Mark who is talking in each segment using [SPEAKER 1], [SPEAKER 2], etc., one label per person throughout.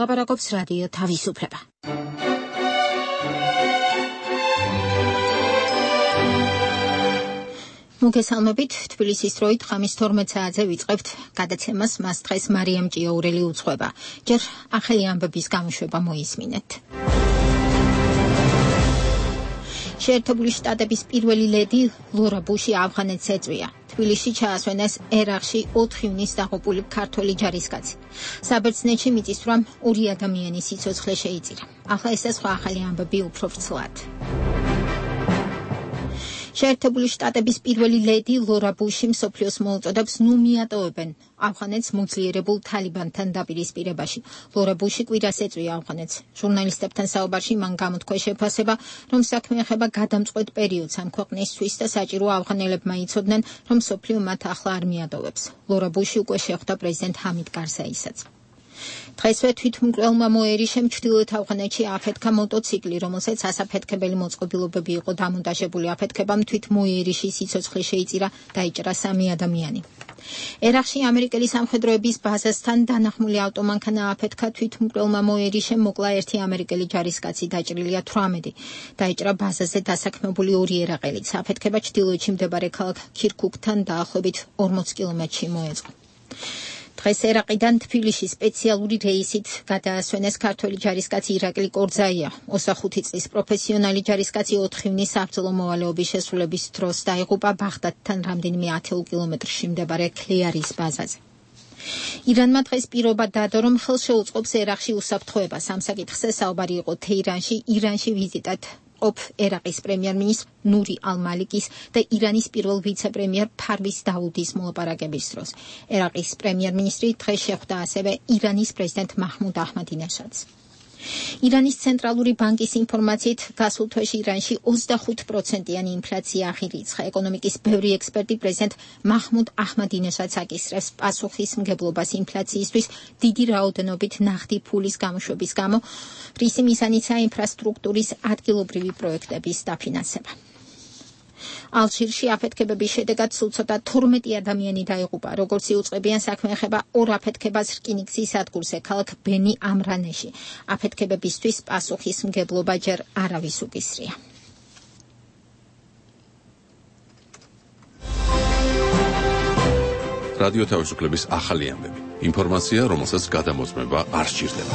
[SPEAKER 1] ლაპარაკობს რადიო თავისუფლება. მოგესალმებით, თბილისის დროით ხამის 12 საათზე ვიწყებთ გადაცემას, მას დღეს მარიამ ჭიაურელი უძღვება. ჯერ ახალი ამბების გამოშვება მოისმინეთ. შეერთებული შტატების პირველი ლედი ლორა ბუში ავღანეთს ეწვია. თბილისში ჩაასვენეს ერაყში 4 ივნისს დაღუპული ქართველი ჯარისკაცი. საბერძნეთში მიწისძვრამ 2 ადამიანის სიცოცხლე შეიწირა. ახლა ეს სხვა ახალი ამბები უფრო ვრცლად. შეერთებული შტატების პირველი ლედი ლორა ბუში მსოფლიოს მოუწოდებს ნუ მიატოვებენ ავღანეთს მოძლიერებულ თალიბანთან დაპირისპირებაში. ლორა ბუში კვირას ეწვია ავღანეთს. ჟურნალისტებთან საუბარში მან გამოთქვა შეფასება, რომ საქმე ეხება გადამწყვეტ პერიოდს ამ ქვეყნისთვის და საჭირო ავღანელებმა იცოდნენ, რომ მსოფლიო მათ ახლა არ მიატოვებს. ლორა ბუში უკვე შეხვდა პრეზიდენტ ჰამიდ კარზაისაც. დღესვე თვითმკვლელმა მოერიშემ ჩრდილოეთ ავღანეთში აფეთქა მოტოციკლი, რომელსაც ასაფეთქებელი მოწყობილობები იყო დამონტაჟებული. აფეთქებამ თვით მოერიშის სიცოცხლე შეიწირა, დაიჭრა 3 ადამიანი. ერაყში ამერიკელი სამხედროების ბაზასთან დანახმული ავტომანქანა აფეთქა. თვითმკვლელმა მოერიშემ მოკლა 1 ამერიკელი ჯარისკაცი, დაჭრილია 18. დაიჭრა ბაზაზე დასაქმებული 2 ერაყელიც. აფეთქება ჩრდილოეთში მდებარე ქალაქ ქირქუკთან დაახლოებით 40 კილომეტრში მოეწყო. დღეს ერაყიდან თბილისში სპეციალური რეისით გადაასვენეს ქართველი ჯარისკაცი ირაკლი კორძაია. 25 წლის პროფესიონალი ჯარისკაცი 4 ივნისს საბრძოლო მოვალეობის შესრულების დროს დაიღუპა ბაღდადთან რამდენიმე 10 კილომეტრში მდებარე ქლიარის ბაზაზე. ირანმა დღეს პირობა დადო, რომ ხელს შეუწყობს ერაყში უსაფრთხოებას. ამ საკითხზე საუბარი იყო თეირანში, ირანში ვიზიტად ყოფ ერაყის პრემიერ-მინისტრ ნური ალ-მალიკის და ირანის პირველ ვიცე-პრემიერ ფარვის დაუდის მოლაპარაკების დროს. ერაყის პრემიერ-მინისტრი დღეს შეხვდა ასევე ირანის პრეზიდენტ მაჰმუდ აჰმადინეჟადს. ირანის ცენტრალური ბანკის ინფორმაციით გასულ თვეში ირანში 25%-იანი ინფლაცია აღირიცხა. ეკონომიკის ბევრი ექსპერტი პრეზიდენტ მაჰმუდ აჰმადინეჟადს აკისრებს პასუხისმგებლობას ინფლაციისთვის დიდი რაოდენობით ნახტი ფულის გამოშვების გამო, რისი მიზანიცაა ინფრასტრუქტურის ადგილობრივი პროექტების დაფინანსება. ალჟირში აფეთქებების შედეგად სულ ცოტა 12 ადამიანი დაიღუპა. როგორც იუწყებიან, საქმე ეხება 2 აფეთქებას რკინიგზის სადგურზე, ქალაქ ბენი ამრანეში. აფეთქებებისთვის პასუხისმგებლობა ჯერ არავის უკისრია.
[SPEAKER 2] რადიო თავისუფლების ახალი ამბები. ინფორმაცია, რომელსაც გადამოწმება არ სჭირდება.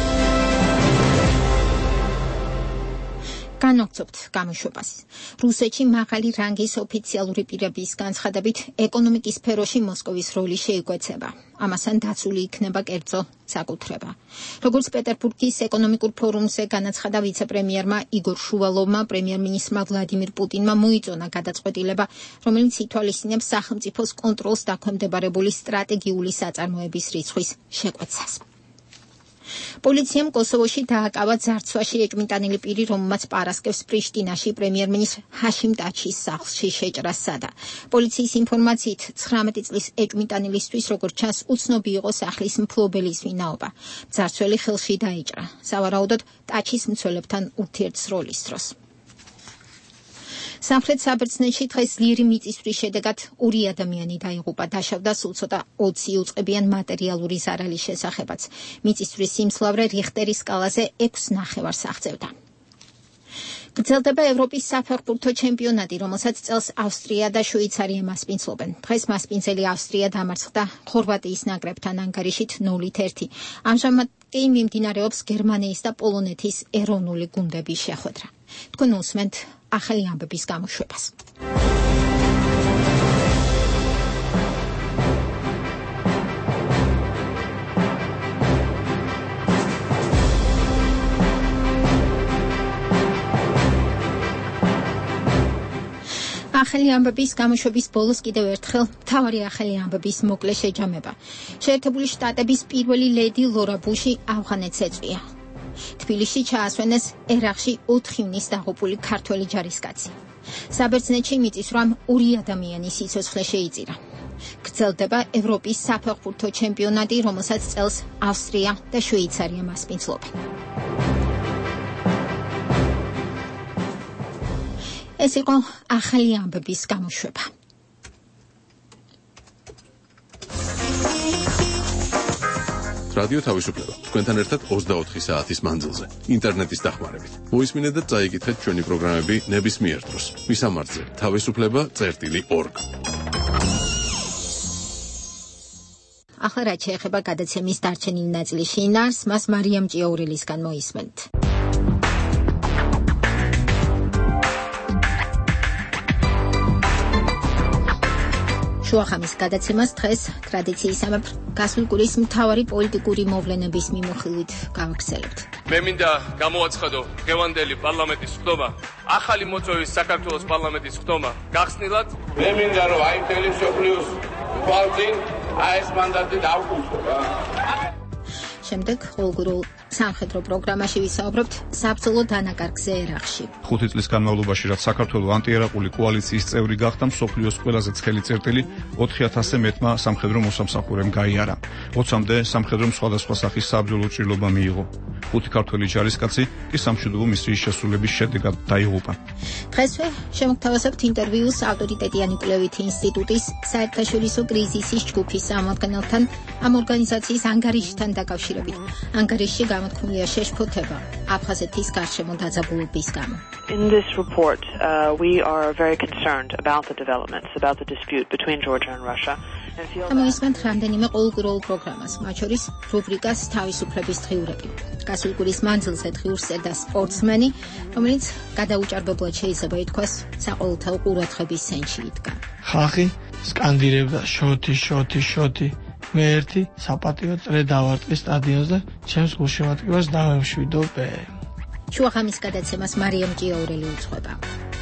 [SPEAKER 1] განვაგრძობთ გამოშვებას. რუსეთში მაღალი რანგის ოფიციალური პირების განცხადებით ეკონომიკის სფეროში მოსკოვის როლი შეიკვეცება. ამასთან დაცული იქნება კერძო საკუთრება. როგორც პეტერბურგის ეკონომიკურ ფორუმზე განაცხადა ვიცე-პრემიერმა იგორ შუვალოვმა, პრემიერ-მინისტრმა ვლადიმირ პუტინმა მოიწონა გადაწყვეტილება, რომელიც ითვალისწინებს სახელმწიფოს კონტროლს დაქვემდებარებული სტრატეგიული საწარმოების რიცხვის შეკვეცას. პოლიციამ კოსოვოში დააკავა ძარცვაში ეჭვმიტანილი პირი, რომელმაც პარასკევს პრიშტინაში პრემიერ-მინისტრ ჰაშიმ ტაჩის სახლში შეჭრა სადა. პოლიციის ინფორმაციით 19 წლის ეჭვმიტანილისთვის, როგორც ჩანს, უცნობი იყო სახლის მფლობელის ვინაობა. ძარცველი ხელში დაიჭრა. სავარაუდოდ ტაჩის მცველებთან ურთიერთსროლის დროს. სამხრეთ საბერძნეთში დღეს ძლიერი მიწისძვრის შედეგად 2 ადამიანი დაიღუპა. დაშავდა სულ ცოტა 20 იუწყებიან მატერიალური ზარალის შესახებაც. მიწისძვრის სიმძლავრე რიხტერის სკალაზე 6.5-ს აღწევდა. გრძელდება ევროპის საფეხბურთო ჩემპიონატი, რომელსაც წელს ავსტრია და შვეიცარია მასპინძლობენ. დღეს მასპინძელი ავსტრია დამარცხდა ხორვატიის ნაკრებთან ანგარიშით 0-1. ამჟამად კი მიმდინარეობს გერმანიის და პოლონეთის ეროვნული გუნდების შეხვედრა. თქვენ უსმენთ ახალი ამბების გამოშვებას. ახალი ამბების გამოშვების ბოლოს კიდევ ერთხელ მთავარი ახალი ამბების მოკლე შეჯამება. შეერთებული შტატების პირველი ლედი ლორა ბუში ავღანეთს ეწვია. თბილისში ჩაასვენეს ერაყში 4 ივნისს დაღუპული ქართველი ჯარისკაცი. საბერძნეთში მიწისძვრამ 2 ადამიანის სიცოცხლე შეიწირა. გრძელდება ევროპის საფეხბურთო ჩემპიონატი, რომელსაც წელს ავსტრია და შვეიცარია მასპინძლობენ. ეს იყო ახალი ამბების გამოშვება.
[SPEAKER 2] რადიო თავისუფლება. თქვენთან ერთად 24 საათის მანძილზე, ინტერნეტის დახმარებით. მოისმინეთ და წაიკითხეთ ჩვენი პროგრამები ნებისმიერ დროს. მისამართზე თავისუფლება.org.
[SPEAKER 1] ახლა რაც შეეხება გადაცემის დარჩენილ ნაწილის შინაარსს, მას მარიამ ჭიაურელისგან მოისმენთ. შუახამის გადაცემას დღეს ტრადიციისამებრ გასული კვირის მთავარი პოლიტიკური მოვლენების მიმოხილვით გავაგრძელებთ.
[SPEAKER 3] მე მინდა გამოაცხადო დღევანდელი პარლამენტის ხდომა, ახალი მოწვევის საქართველოს პარლამენტის ხდომა გახსნილად. მე მინდა რომ აი მთელი მსოფლიოს თვალწინ ეს მანდატი დავკუსო რა.
[SPEAKER 1] შემდეგ ყოველგვარულ სამხედრო პროგრამაში ვისაუბრებთ საბრძოლო დანაკარგზე ერაყში.
[SPEAKER 4] 5 წლის განმავლობაში, რაც საქართველოს ანტიერაყული კოალიციის წევრი გახდა, მსოფლიოს ყველაზე ცხელი წერტილი 4000-ზე მეტმა სამხედრო მოსამსახურემ გაიარა. 20-მდე სამხედრომ სხვადასხვა სახის საბრძოლო ჭრილობა მიიღო. 5 ქართველი ჯარისკაცი კი სამშვიდობო მისიის შესრულების შედეგად დაიღუპა.
[SPEAKER 1] დღესვე შემოგთავაზებთ ინტერვიუს ავტორიტეტიანი კვლევითი ინსტიტუტის საერთაშორისო კრიზისის ჯგუფის წარმომადგენელთან ამ ორგანიზაციის ანგარიშთან დაკავშირებით. ანგარიშში გამოთქმულია შეშფოთება აფხაზეთის გარშემო დაძაბულობის გამო.
[SPEAKER 5] In this report, we are very concerned about the developments, about the dispute between Georgia and Russia.
[SPEAKER 1] ამოისმენთ რამდენიმე ყოველკვირეულ პროგრამას, მათ შორის რუბრიკას თავისუფლების დღიურები. გასული კვირის მანძილზე დღიურს წერდა სპორტსმენი, რომელიც გადაუჭარბებლად შეიძლება ითქვას საყოველთაო ყურადღების ცენტრში იდგა.
[SPEAKER 6] ხალხი სკანდირებდა შოთი, შოთი, შოთი. მე ერთი საპატიო წრე დავარტყი სტადიონზე, ჩემს გულშემატკივარს დავემშვიდობე.
[SPEAKER 1] შუახამის გადაცემას მარიამ ჭიაურელი უძღვება.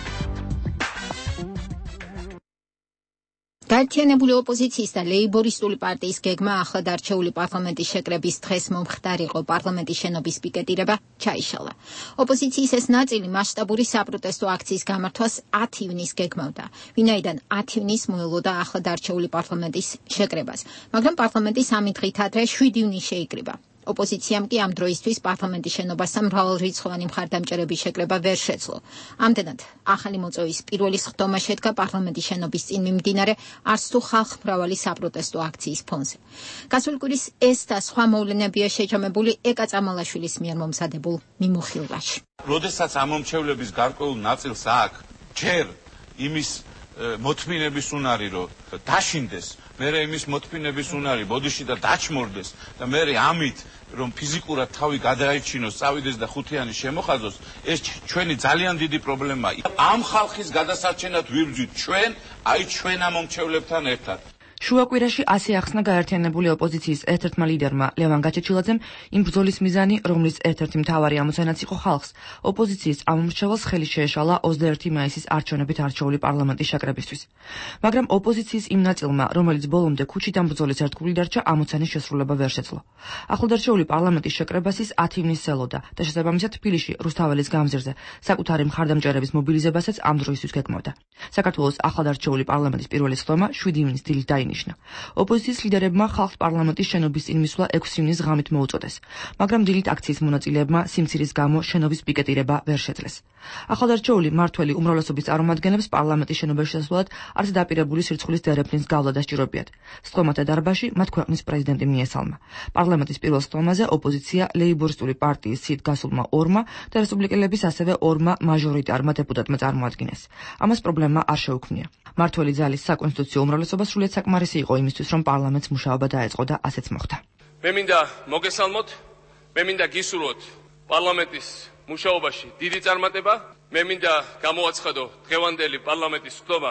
[SPEAKER 1] გაერთიანებული ოპოზიციის და ლეიბორისტული პარტიის გეგმა ახლად არჩეული პარლამენტის შეკრების დღეს მომხდარიყო პარლამენტის შენობის პიკეტირება ჩაიშალა. ოპოზიციის ეს ნაწილი მასშტაბური საპროტესტო აქციის გამართვას 10 ივნისს გეგმავდა, ვინაიდან 10 ივნისს მოელოდა ახლად არჩეული პარლამენტის შეკრებას, მაგრამ პარლამენტი 3 დღით ადრე 7 ივნისს შეიკრიბა. ოპოზიციამ კი ამ დროისთვის პარლამენტის შენობასთან მრავალრიცხოვანი მხარდამჭერების შეკრება ვერ შეძლო. ამდენად, ახალი მოწვევის პირველი სხდომა შედგა პარლამენტის შენობის წინ მიმდინარე არც თუ ხალხმრავალი საპროტესტო აქციის ფონზე. გასული კვირის ეს და სხვა მოვლენებია შეჯამებული ეკა წამალაშვილის მიერ მომზადებულ მიმოხილვაში.
[SPEAKER 7] როდესაც ამ მომრჩევლების გარკვეულ ნაწილს აქვს ჯერ იმის მოთმინების უნარი, რომ დაშინდეს, მერე იმის მოთმინების უნარი, ბოდიში და დაჩმორდეს და მერე ამით რომ ფიზიკურად თავი გადაიჩინოს, წავიდეს და ხუთიანი შემოხაზოს, ეს ჩვენი ძალიან დიდი პრობლემაა. ამ ხალხის გადასარჩენად ვიბრძვით ჩვენ, აი ჩვენ ამ მომრჩევლებთან ერთად.
[SPEAKER 8] შუაკვირაში ასე ახსნა გაერთიანებული ოპოზიციის ერთ-ერთმა ლიდერმა ლევან გაჩეჩილაძემ იმ ბრძოლის მიზანი, რომლის ერთ-ერთი მთავარი ამოცანაც იყო ხალხს, ოპოზიციის ამომრჩეველს ხელი შეეშალა 21 მაისის არჩევნებით არჩეული პარლამენტის შეკრებისთვის. მაგრამ ოპოზიციის იმ ნაწილმა, რომელიც ბოლომდე ქუჩით ამ ბრძოლის ერთგული დარჩა, ამოცანის შესრულება ვერ შეძლო. ახლადარჩეული პარლამენტის შეკრებას ის 10 ივნისს ელოდა და შესაბამისად თბილისში რუსთაველის გამზირზე საკუთარი მხარდამჭერების მობილიზებასაც ამ დროისთვის გეგმავდა. საქართველოს ახლადარჩეული პარლამენტის პირველი სხდომა 7 ივნისს დილით დაინიშნა. ოპოზიციის ლიდერებმა ხალხს პარლამენტის შენობის წინ მისვლა 6 ივნისს ღამით მოუწოდეს, მაგრამ დილით აქციის მონაწილეებმა სიმცირის გამო შენობის პიკეტირება ვერ შეძლეს. ახლადარჩეული მართველი უმრავლესობის წარმომადგენლებს პარლამენტის შენობაში შესვლად არც დაპირებული სირცხვილის დერეფნის გავლა დასჭიროებიათ. სხდომათა დარბაზში მათ ქვეყნის პრეზიდენტი მიესალმა. პარლამენტის პირველ სხდომაზე ოპოზიცია ლეიბორისტული პარტიის სიით გასულმა 2-მა და რესპუბლიკელების ასევე 2-მა მაჟორიტარმა დეპუტატმა წარმოადგინეს. ამას პრობლემა არ შეუქმნია. მართველი ძალის საკონსტიტუციო უმრავლესობა სრულიად საკმარისი იყო იმისთვის, რომ პარლამენტს მუშაობა დაეწყო და ასეც მოხდა.
[SPEAKER 3] მე მინდა მოგესალმოთ, მე მინდა გისურვოთ პარლამენტის მუშაობაში დიდი წარმატება, მე მინდა გამოაცხადო დღევანდელი პარლამენტის ხდომა,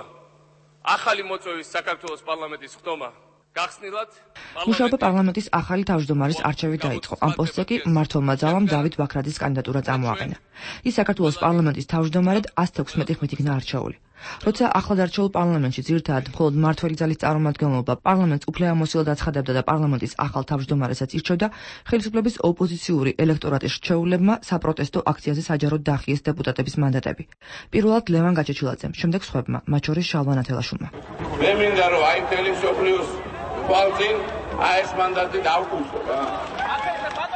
[SPEAKER 3] ახალი მოწვევის საქართველოს პარლამენტის ხდომა გახსნილად.
[SPEAKER 8] მუშაობა პარლამენტის ახალი თავმჯდომარის არჩევით დაიწყო. ამ პოსტზე კი მმართველმა ძალამ დავით ბაქრაძის კანდიდატურა წამოაყენა. ის საქართველოს პარლამენტის თავმჯდომარედ 116 ხმით იქნა არჩეული. როცა ახლადარჩეულ პარლამენტში ძირითადად მხოლოდ მმართველი ძალის წარმომადგენლობა პარლამენტს უფლებამოსილად აცხადებდა და პარლამენტის ახალ თავმჯდომარესაც ირჩევდა, ხელისუფლების ოპოზიციური ელექტორატის რჩეულებმა საპროტესტო აქციაზე საჯაროდ დაახიეს დეპუტატების მანდატები. პირველად ლევან გაჩეჩილაძემ, შემდეგ სხვებმა, მათ შორის შალვა ნათელაშვილმა.
[SPEAKER 7] მე მინდა რომ აი მთელი მსოფლიოს თვალწინ ეს მანდატი დავკუსო რა.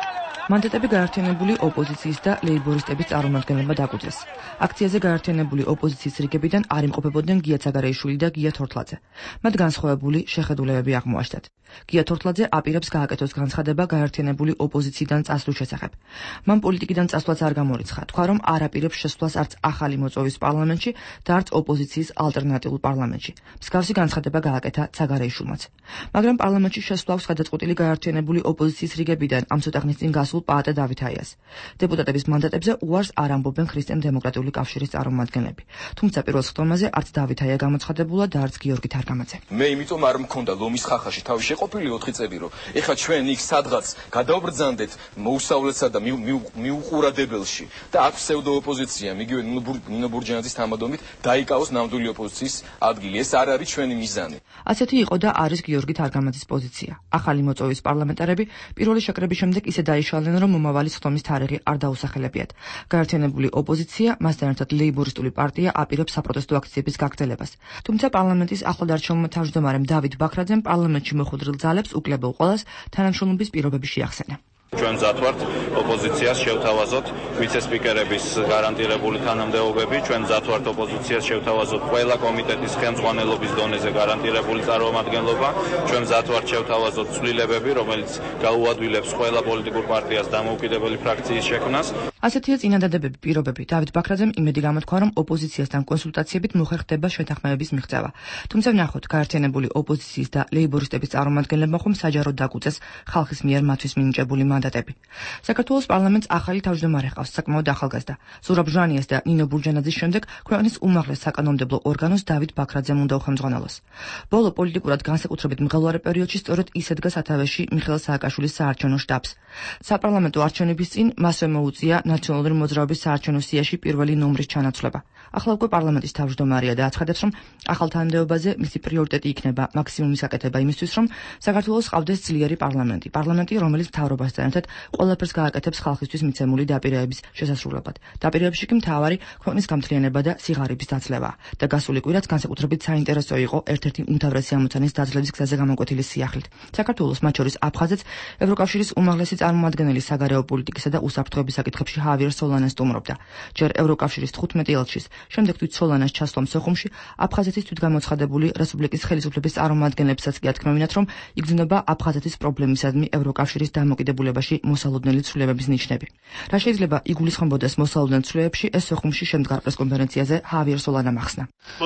[SPEAKER 8] მანდატები გაერთიანებული ოპოზიციის და ლეიბორისტების წარმომადგენლებმა დაგუძეს. აქციაზე გაერთიანებული ოპოზიციის რიგებიდან არ იმყოფებოდნენ გია ცაგარეიშვილი და გია თორთლაძე. მათ განსხვავებული შეხედულებები აღმოაჩნდათ. გია თორთლაძე აპირებს გააკეთოს განცხადება გაერთიანებული ოპოზიციიდან წასვლის შესახებ. მან პოლიტიკიდან წასვლაც არ გამორიცხა, თქვა რომ არ აპირებს შესვლას არც ახალი მოწვევის პარლამენტში და არც ოპოზიციის ალტერნატიულ პარლამენტში. მსგავსი განცხადება გააკეთა ცაგარეიშვილმაც. მაგრამ პარლამენტში შესვლას გადაწყვეტილი გაერთიანებული ოპოზიციის რიგებიდან ამ ცოტა ხნის წინ გასულ პაატე დავითაიას. დეპუტატების მანდატებზე უარს არ ამბობენ ქრისტიან-დემოკრატიული კავშირის წარმომადგენლები. თუმცა პირველ სხდომაზე არც დავითაია გამოცხადებულა და არც გიორგი თარგამაძე.
[SPEAKER 9] მე იმიტომ არ მქონდა ლომის ხახაში თავი შეყოფილი 4 წელი რომ ეხლა ჩვენ იქ სადღაც გადავბრძანდეთ მოუსავლესა და მიუყურადებელში და აქ ფსევდო ოპოზიცია მიგივე ნინო ბურჯანაძის თამადობით დაიკავოს ნამდვილი ოპოზიციის ადგილი. ეს არ არის ჩვენი მიზანი.
[SPEAKER 8] ასეთი იყო და არის გიორგი თარგამაძის პოზიცია. ახალი მოწვევის პარლამენტარები პირველი შეკრების შემდეგ ისე დაიშალნენ, რომ მომავალი სხდომის თარიღი არ დაუსახელებიათ. გაერთიანებული ოპოზიცია, მასთან ერთად ლეიბორისტული პარტია აპირებს საპროტესტო აქციების გაგრძელებას. თუმცა პარლამენტის ახლადარჩეულმა თავმჯდომარემ დავით ბაქრაძემ პარლამენტში მოხვედრილ ძალებს უკლებელ ყველას თანამშრომლობის პირობები შეახსენა.
[SPEAKER 10] ჩვენ მზად ვართ ოპოზიციას შევთავაზოთ ვიცე-სპიკერების გარანტირებული თანამდებობები, ჩვენ მზად ვართ ოპოზიციას შევთავაზოთ ყველა კომიტეტის ხელმძღვანელობის დონეზე გარანტირებული წარმომადგენლობა, ჩვენ მზად ვართ შევთავაზოთ ცვლილებები, რომელიც გაუადვილებს ყველა პოლიტიკურ პარტიას დამოუკიდებელი ფრაქციის შექმნას.
[SPEAKER 8] ასეთია წინადადებები, პირობები. დავით ბაქრაძემ იმედი გამოთქვა, რომ ოპოზიციასთან კონსულტაციებით მოხერხდება შეთანხმებების მიღწევა. თუმცა ვნახოთ, გაერთიანებული ოპოზიციის და ლეიბორისტების წარმომადგენლებმა ხომ საჯაროდ დაგუწეს ხალხის მიერ მათთვის მინიჭებული მანდატები. საქართველოს პარლამენტს ახალი თავმჯდომარე ჰყავს, საკმაოდ ახალგაზრდა. ზურაბ ჟანიას და ნინო ბურჯანაძის შემდეგ ქვეყნის უმაღლეს საკანონმდებლო ორგანოს დავით ბაქრაძემ უნდა უხელმძღვანელოს. ბოლო პოლიტიკურად განსაკუთრებით მღელვარე პერიოდში სწორედ ის ედგა სათავეში მიხეილ სააკაშვილის საარჩევნო შტაბს. საპარლამენტო არჩევნების წინ მასვე მოუწია ნაციონალური მოძრაობის საარჩევნო სიაში პირველი ნომრის ჩანაცვლება. ახლა უკვე პარლამენტის თავმჯდომარეა და აცხადებს, რომ ახალ თანამდებობაზე მისი პრიორიტეტი იქნება მაქსიმუმის გაკეთება იმისთვის, რომ საქართველოს ჰყავდეს ძლიერი პარლამენტი, რომელიც მთავრობასთან ერთად ყველაფერს გააკეთებს ხალხისთვის მიცემული დაპირებების შესასრულებლად. დაპირებებში კი მთავარი ქვეყნის გამთლიანება და სიღარიბის დაცლება. და გასული კვირაც განსაკუთრებით საინტერესო იყო ერთ-ერთი უმთავრესი ამოცანის დაძლევის გზაზე გამოკვეთილი სიახლით. საქართველოს, მათ შორის აფხაზეთს, ევროკავშირის უმაღლესი წარმომადგენელი საგარეო პოლიტიკისა და უსაფრთხოების საკითხებში ჰავიერ სოლანას სტუმრობდა. ჯერ ევროკავშირის 15 ელჩის, შემდეგ თვით სოლანას ჩასვლამ სოხუმში, აფხაზეთის თვითგამოცხადებული რესპუბლიკის ხელისუფლების წარმომადგენლებსაც კი ათქმევინათ, რომ იგრძნობა აფხაზეთის პრობლემისადმი ევროკავშირის დამოკიდებულებაში მოსალოდნელი ცვლილებების ნიშნები. რა შეიძლება იგულისხმებოდეს მოსალოდნელ ცვლილებებში, ეს სოხუმში შემდგარ პრესკონფერენციაზე ჰავიერ სოლანამ ახსნა.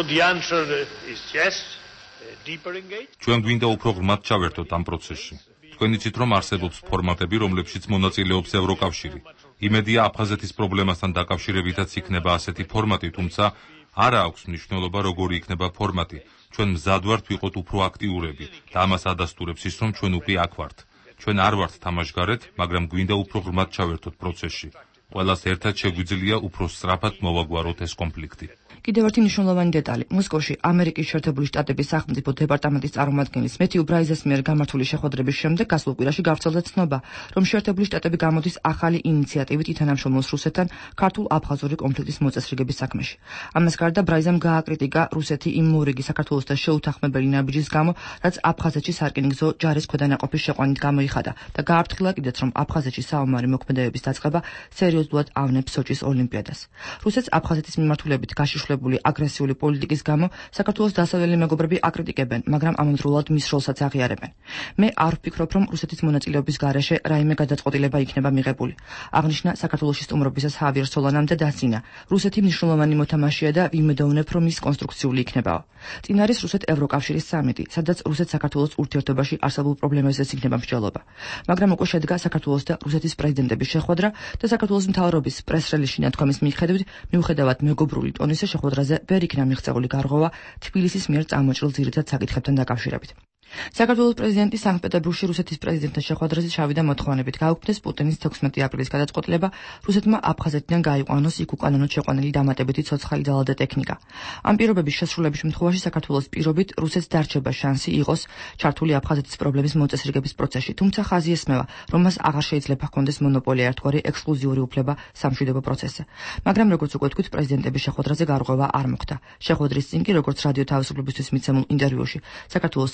[SPEAKER 11] ჩვენ გვინდა უფრო ღრმად ჩავერთოთ ამ პროცესში. თქვენ იცით, რომ არსებობს ფორმატები, რომლებშიც მონაწილეობს ევროკავშირი. იმედია აფხაზეთის პრობლემასთან დაკავშირებითაც იქნება ასეთი ფორმატი, თუმცა არ აქვს მნიშვნელობა როგორი იქნება ფორმატი. ჩვენ მზად ვართ ვიყოთ უფრო აქტიურები და ამას ადასტურებს ის, რომ ჩვენ უკვე აქ ვართ. ჩვენ არ ვართ თამაშგარეთ, მაგრამ გვინდა უფრო ღრმად ჩავერთოთ პროცესში. ყველას ერთად შეგვიძლია უფრო სწრაფად მოვაგვაროთ ეს კონფლიქტი.
[SPEAKER 8] კიდევ ერთი მნიშვნელოვანი დეტალი. მოსკოვში ამერიკის შეერთებული შტატების სახელმწიფო დეპარტამენტის წარმომადგენლის მეთიუ ბრაიზეს მიერ გამართული შეხვედრების შემდეგ გასულ კვირაში გავრცელდა ცნობა, რომ შეერთებული შტატები გამოდის ახალი ინიციატივით ითანამშრომლოს რუსეთთან ქართულ-აფხაზური კონფლიქტის მოწესრიგების საქმეში. ამას გარდა ბრაიზამ გააკრიტიკა რუსეთი იმ მორიგი საქართველოსთან შეუთანხმებელი ნაბიჯის გამო, რაც აფხაზეთში სარკინიგზო ჯარის ქვედანაყოფის შეყვანით გამოიხადა და გააფრთხილა კიდეც, რომ აფხაზეთში საომარი მოქმედებების დაწყება სერიოზულად ავნებს სოჭის ოლიმპიადას. რუსეთს აფხაზეთის მიმართულებით გაშიშვლებული აგრესიული პოლიტიკის გამო საქართველოს დასავლელი მეგობრები აკრიტიკებენ, მაგრამ ამავდროულად მის როლსაც აღიარებენ. მე არ ვფიქრობ, რომ რუსეთის მონაწილეობის გარეშე რაიმე გადაწყვეტილება იქნება მიღებული. აღნიშნა საქართველოში სტუმრობისას ჰავიერ სოლანამ და დასძინა. რუსეთი მნიშვნელოვანი მოთამაშეა და ვიმედოვნებ, რომ ის კონსტრუქციული იქნებაო. წინ არის რუსეთ-ევროკავშირის სამიტი, სადაც რუსეთ-საქართველოს ურთიერთობაში არსებულ პრობლემებზეც იქნება მსჯელობა. მაგრამ უკვე შედგა საქართველოს და რუსეთის პრეზიდენტების შეხვედრა და საქართველოს მთავრობის პრეს-რელიზში ნათქვამის მიუხედავად მეგობრული ტონისა შეხვედრაზე ვერ იქნა მიღწეული გარღვევა თბილისის მიერ წამოჭრილ ძირითად საკითხებთან დაკავშირებით. საქართველოს პრეზიდენტი სანქტ-პეტერბურგში რუსეთის პრეზიდენტთან შეხვედრაზე ჩავიდა მოთხოვნებით გაუქმდეს პუტინის 16 აპრილის გადაწყვეტილება რუსეთმა აფხაზეთიდან გაიყვანოს იქ უკანონოდ შეყვანილი დამატებითი ცოცხალი ძალა და ტექნიკა. ამ პირობების შესრულების შემთხვევაში საქართველოს პირობით რუსეთს დარჩება შანსი იყოს ჩართული აფხაზეთის პრობლემის მოწესრიგების პროცესში, თუმცა ხაზი ესმევა, რომ მას აღარ შეიძლება ჰქონდეს მონოპოლია ერთგვარი ექსკლუზიური უფლება სამშვიდობო პროცესზე. მაგრამ როგორც უკვე თქვით, პრეზიდენტების შეხვედრაზე გარღვევა არ მოხდა. შეხვედრის წინ კი, როგორც რადიო თავისუფლებისთვის მიცემულ ინტერვიუში საქართველოს საგარეო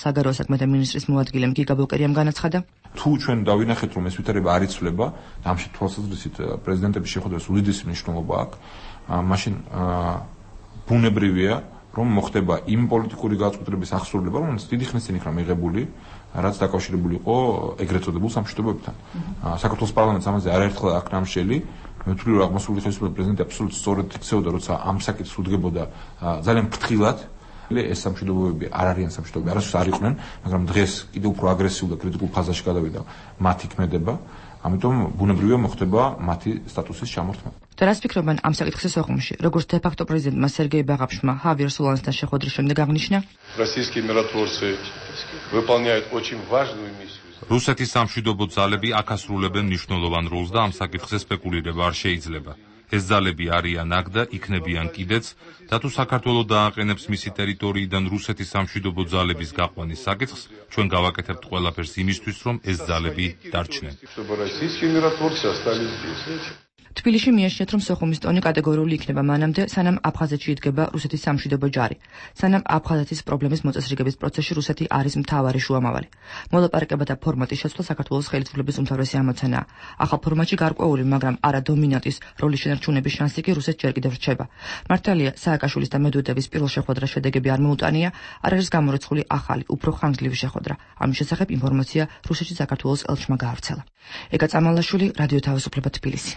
[SPEAKER 8] მეუქმედა მინისტრის მოადგილემ გიგა ბოკერიამ განაცხადა.
[SPEAKER 12] თუ ჩვენ დავინახეთ, რომ ეს ვითარება არ იცვლება და ამ თვალსაზრისით პრეზიდენტების შეხვედრას უდიდესი მნიშვნელობა აქვს, მაშინ ბუნებრივია, რომ მოხდება იმ პოლიტიკური გაწყობების აღსრულება, რომელიც დიდი ხნის წინ იქნა მიღებული, რაც დაკავშირებული იყო ეგრეთ წოდებულ სამშვიდობოებთან. საქართველოს პარლამენტს ამაზე არაერთხელ აქ ნამშელი, მე ვთვლი, რომ აღმოსავლური ხელისუფლების პრეზიდენტი აბსოლუტურად სწორად იქცეოდა, როცა ამ საკითხს უდგებოდა ძალიან ფრთხილად. ეს სამშვიდობოები არ არიან სამშვიდობოები, არასდროს არ იყვნენ, მაგრამ დღეს კიდევ უფრო აგრესიულ და კრიტიკულ ფაზაში გადავიდა მათი ქმედება, ამიტომ ბუნებრივია მოხდება მათი სტატუსის ჩამორთმევა.
[SPEAKER 8] და რას ფიქრობენ ამ საკითხის სოხუმში, როგორც დე-ფაქტო პრეზიდენტმა სერგეი ბაღაფშმა ხავიერ სულანსთან შეხვედრის შემდეგ აღნიშნა?
[SPEAKER 13] Российские миротворцы выполняют очень важную миссию.
[SPEAKER 11] რუსეთის სამშვიდობო ძალები აქ ასრულებენ მნიშვნელოვან როლს და ამ საკითხზე სპეკულირება არ შეიძლება. ეს ძალები არიან აქ და იქნებიან კიდეც, და თუ საქართველოს დააყენებს მისი ტერიტორიიდან რუსეთის სამშვიდობო ძალების გაყვანის საკითხს, ჩვენ გავაკეთებთ ყველაფერს იმისთვის, რომ ეს ძალები დარჩნენ. თბილისში მიაჩნიათ, რომ სოხუმის ტონი კატეგორიული იქნება მანამდე, სანამ აფხაზეთში იდგება რუსეთის სამშვიდობო ჯარი. სანამ აფხაზეთის პრობლემის მოწესრიგების პროცესში რუსეთი არის მთავარი შუამავალი. მოლაპარაკებათა ფორმატის შეცვლა საქართველოს ხელისუფლების უმთავრესი ამოცანაა. ახალ ფორმატში გარკვეული, მაგრამ არა დომინანტის როლის შენარჩუნების შანსი კი რუსეთს ჯერ კიდევ რჩება. მართალია, სააკაშვილის და მედვედევის პირველ შეხვედრას შედეგები არ მოუტანია, არ არის გამორიცხული ახალი, უფრო ხანგრძლივი შეხვედრა. ამის შესახებ ინფორმაცია რუსეთში საქართველოს ელჩმა გაავრცელა. ეგა წამალაშვილი, რადიო თავისუფლება თბილისი.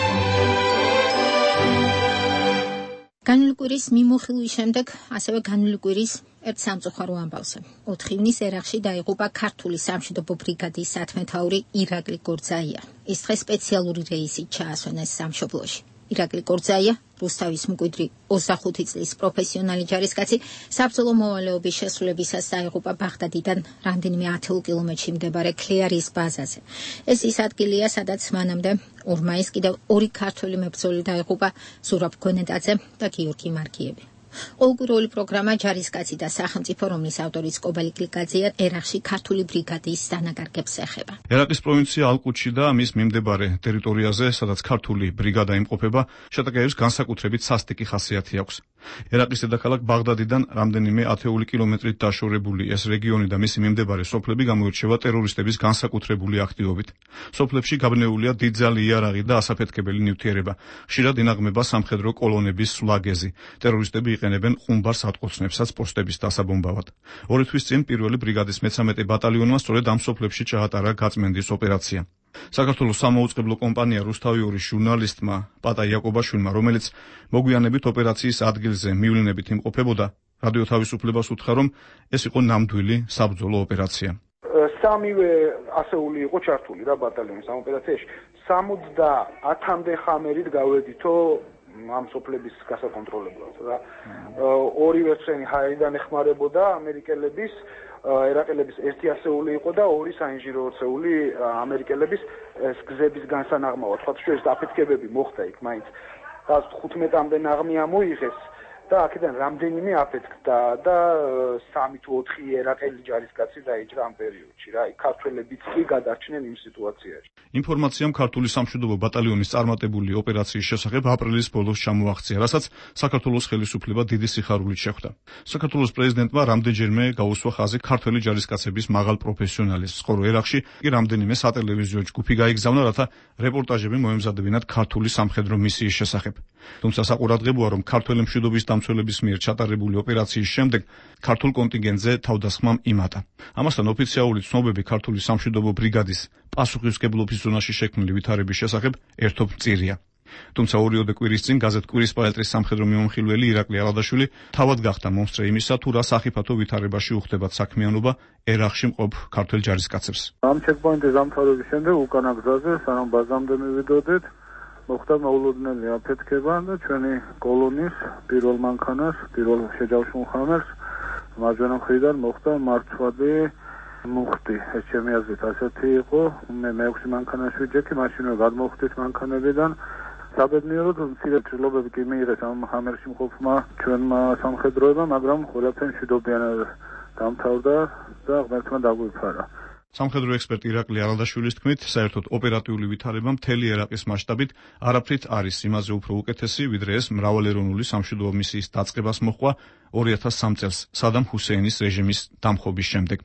[SPEAKER 1] განვლილი კვირის მიმოხილვის შემდეგ ასევე განვლილი კვირის ერთ სამწუხარო ამბავზე. 4 ივნის ერახში დაიღუპა ქართული სამშვიდობო ბრიგადის სათმეთაური ირაკლი გორძაია. ის დღეს სპეციალური რეისით ჩაასვენეს სამშობლოში. ირაკლი გორძაია, რუსთავის მკვიდრი 25 წლის პროფესიონალი ჯარისკაცი, საბრძოლო მოვალეობის შესრულებისას დაიღუპა ბაღდადიდან რამდენიმე 10 კილომეტრში მდებარე ქლიარის ბაზაზე. ეს ის ადგილია, სადაც მანამდე 2 მაისს კიდევ 2 ქართველი მებრძოლი დაიღუპა, ზურაბ გონეტაძე და გიორგი მარკიევი. ყოველკვირეული პროგრამა ჯარისკაცი და სახელმწიფო, რომლის ავტორიც კობალი გლიკაძეა, ერახში ქართული ბრიგადის დანაკარგებს ეხება.
[SPEAKER 4] ერაყის პროვინცია ალ-ყუდში და მის მიმდებარე ტერიტორიაზე, სადაც ქართული ბრიგადა იმყოფება, შეტაკების განსაკუთრებით სასტიკი ხასიათი აქვს. ერაყის დედაქალაქ ბაღდადიდან რამდენიმე 10 კილომეტრით დაშორებული ეს რეგიონი და მისი მიმდებარე სოფლები გამოირჩევა ტერორისტების განსაკუთრებული აქტივობით. სოფლებში გაბნეულია დიდძალი იარაღი და ასაფეთქებელი ნივთიერება. ხშირად ინაღმება სამხედრო კოლონების სვლაგეზი. ტერორისტები იყენებენ ხუმბარს ატყოცნებსაც პოსტების დასაბომბავად. 2 თვის წინ პირველი ბრიგადის 13 ბატალიონმა სწორედ ამ სოფლებში ჩაატარა გაწმენდის ოპერაცია. საქართველოს სამაუწყებლო კომპანია რუსთავიურის ჟურნალისტმა პატა იაკობაშვილმა, რომელიც მოგვიანებით ოპერაციის ადგილზე მივლინებით იმყოფებოდა, რადიო თავისუფლებას უთხრა, რომ ეს იყო ნამდვილი საბრძოლო ოპერაცია.
[SPEAKER 14] სამივე ასეული იყო ჩართული რა ბატალიონის ამ ოპერაციაში. 70-მდე ხამერით გავედითო ამ სოფლების გასაკონტროლებლად რა. ორივე წენი ჰაერიდან ეხმარებოდა ამერიკელების, ერაყელების ერთი ასეული იყო და 2 საინჟინრო ასეული ამერიკელების გზების განსანაღმავად. სხვა შორის აფეთქებები მოხდა იქ მაინც. 15-მდე ნაღმი ამოიღეს და აქედან რამდენიმე აფეთქდა და 3 თუ 4 ერაყელი ჯარისკაცი დაიჭრა ამ პერიოდში რა. ქართველებიც კი გადარჩნენ იმ სიტუაციაში.
[SPEAKER 4] ინფორმაციამ ქართული სამშვიდობო ბატალიონის წარმატებული ოპერაციის შესახებ აპრილის ბოლოს ჩამოაღწია, რასაც საქართველოს ხელისუფლება დიდი სიხარულით შეხვდა. საქართველოს პრეზიდენტმა რამდენჯერმე გაუსვა ხაზი ქართველი ჯარისკაცების მაღალ პროფესიონალიზმს, ხოლო ერახში კი რამდენიმე სატელევიზიო ჯგუფი გაიგზავნა, რათა რეპორტაჟები მოემზადებინათ ქართული სამხედრო მისიის შესახებ. თუმცა საყურადღებოა, რომ ქართველი მშვიდობის დამცველების მიერ ჩატარებული ოპერაციის შემდეგ ქართულ კონტინგენტზე თავდასხმამ იმატა. ამასთან ოფიციალური ცნობები ქართული სამშვიდობო ბრიგადის პასუხისმგებლობის ზონაში შექმნილი ვითარების შესახებ ერთობ მწირია. თუმცა 2 კვირის წინ გაზეთ კვირის პაელტრის სამხედრო მიმომხილველი ირაკლი ალადაშვილი თავად გახდა მომსწრე იმისა, თუ რა სახიფათო ვითარებაში უხდებათ საქმიანობა ერახში მყოფ ქართველ ჯარისკაცებს.
[SPEAKER 15] ამ ჩეკპოინტის დამთავრების შემდეგ უკანა გზაზე, სანამ ბაზამდე მივიდოდით, მოხდა მოულოდნელი აფეთქება და ჩვენი კოლონის პირველ მანქანას, პირველ შეჯავშულ ხამერს მარჯვენა მხრიდან მოხდა მარცვალი მუხტი. ეს ჩემი აზრით ასეთი იყო. მე მე-6 მანქანას ვიჯექი, მაშინვე გადმოვხდით მანქანებიდან. საბედნიეროდ მცირე ცვლილობები კი მიიღეს ამ ხამერში მყოფმა ჩვენმა სამხედროებმა, მაგრამ ყველაფერი მშვიდობიანად დამთავრდა და ღმერთმა დაგვიფარა.
[SPEAKER 4] სამხედრო ექსპერტი ირაკლი ალადაშვილის თქმით, საერთოდ ოპერატიული ვითარება მთელი ერაყის მასშტაბით არაფრით არის იმაზე უფრო უკეთესი, ვიდრე ეს მრავალეროვნული სამშვიდობო მისიის დაწყებას მოჰყვა 2003 წელს სადამ ჰუსეინის რეჟიმის დამხობის შემდეგ.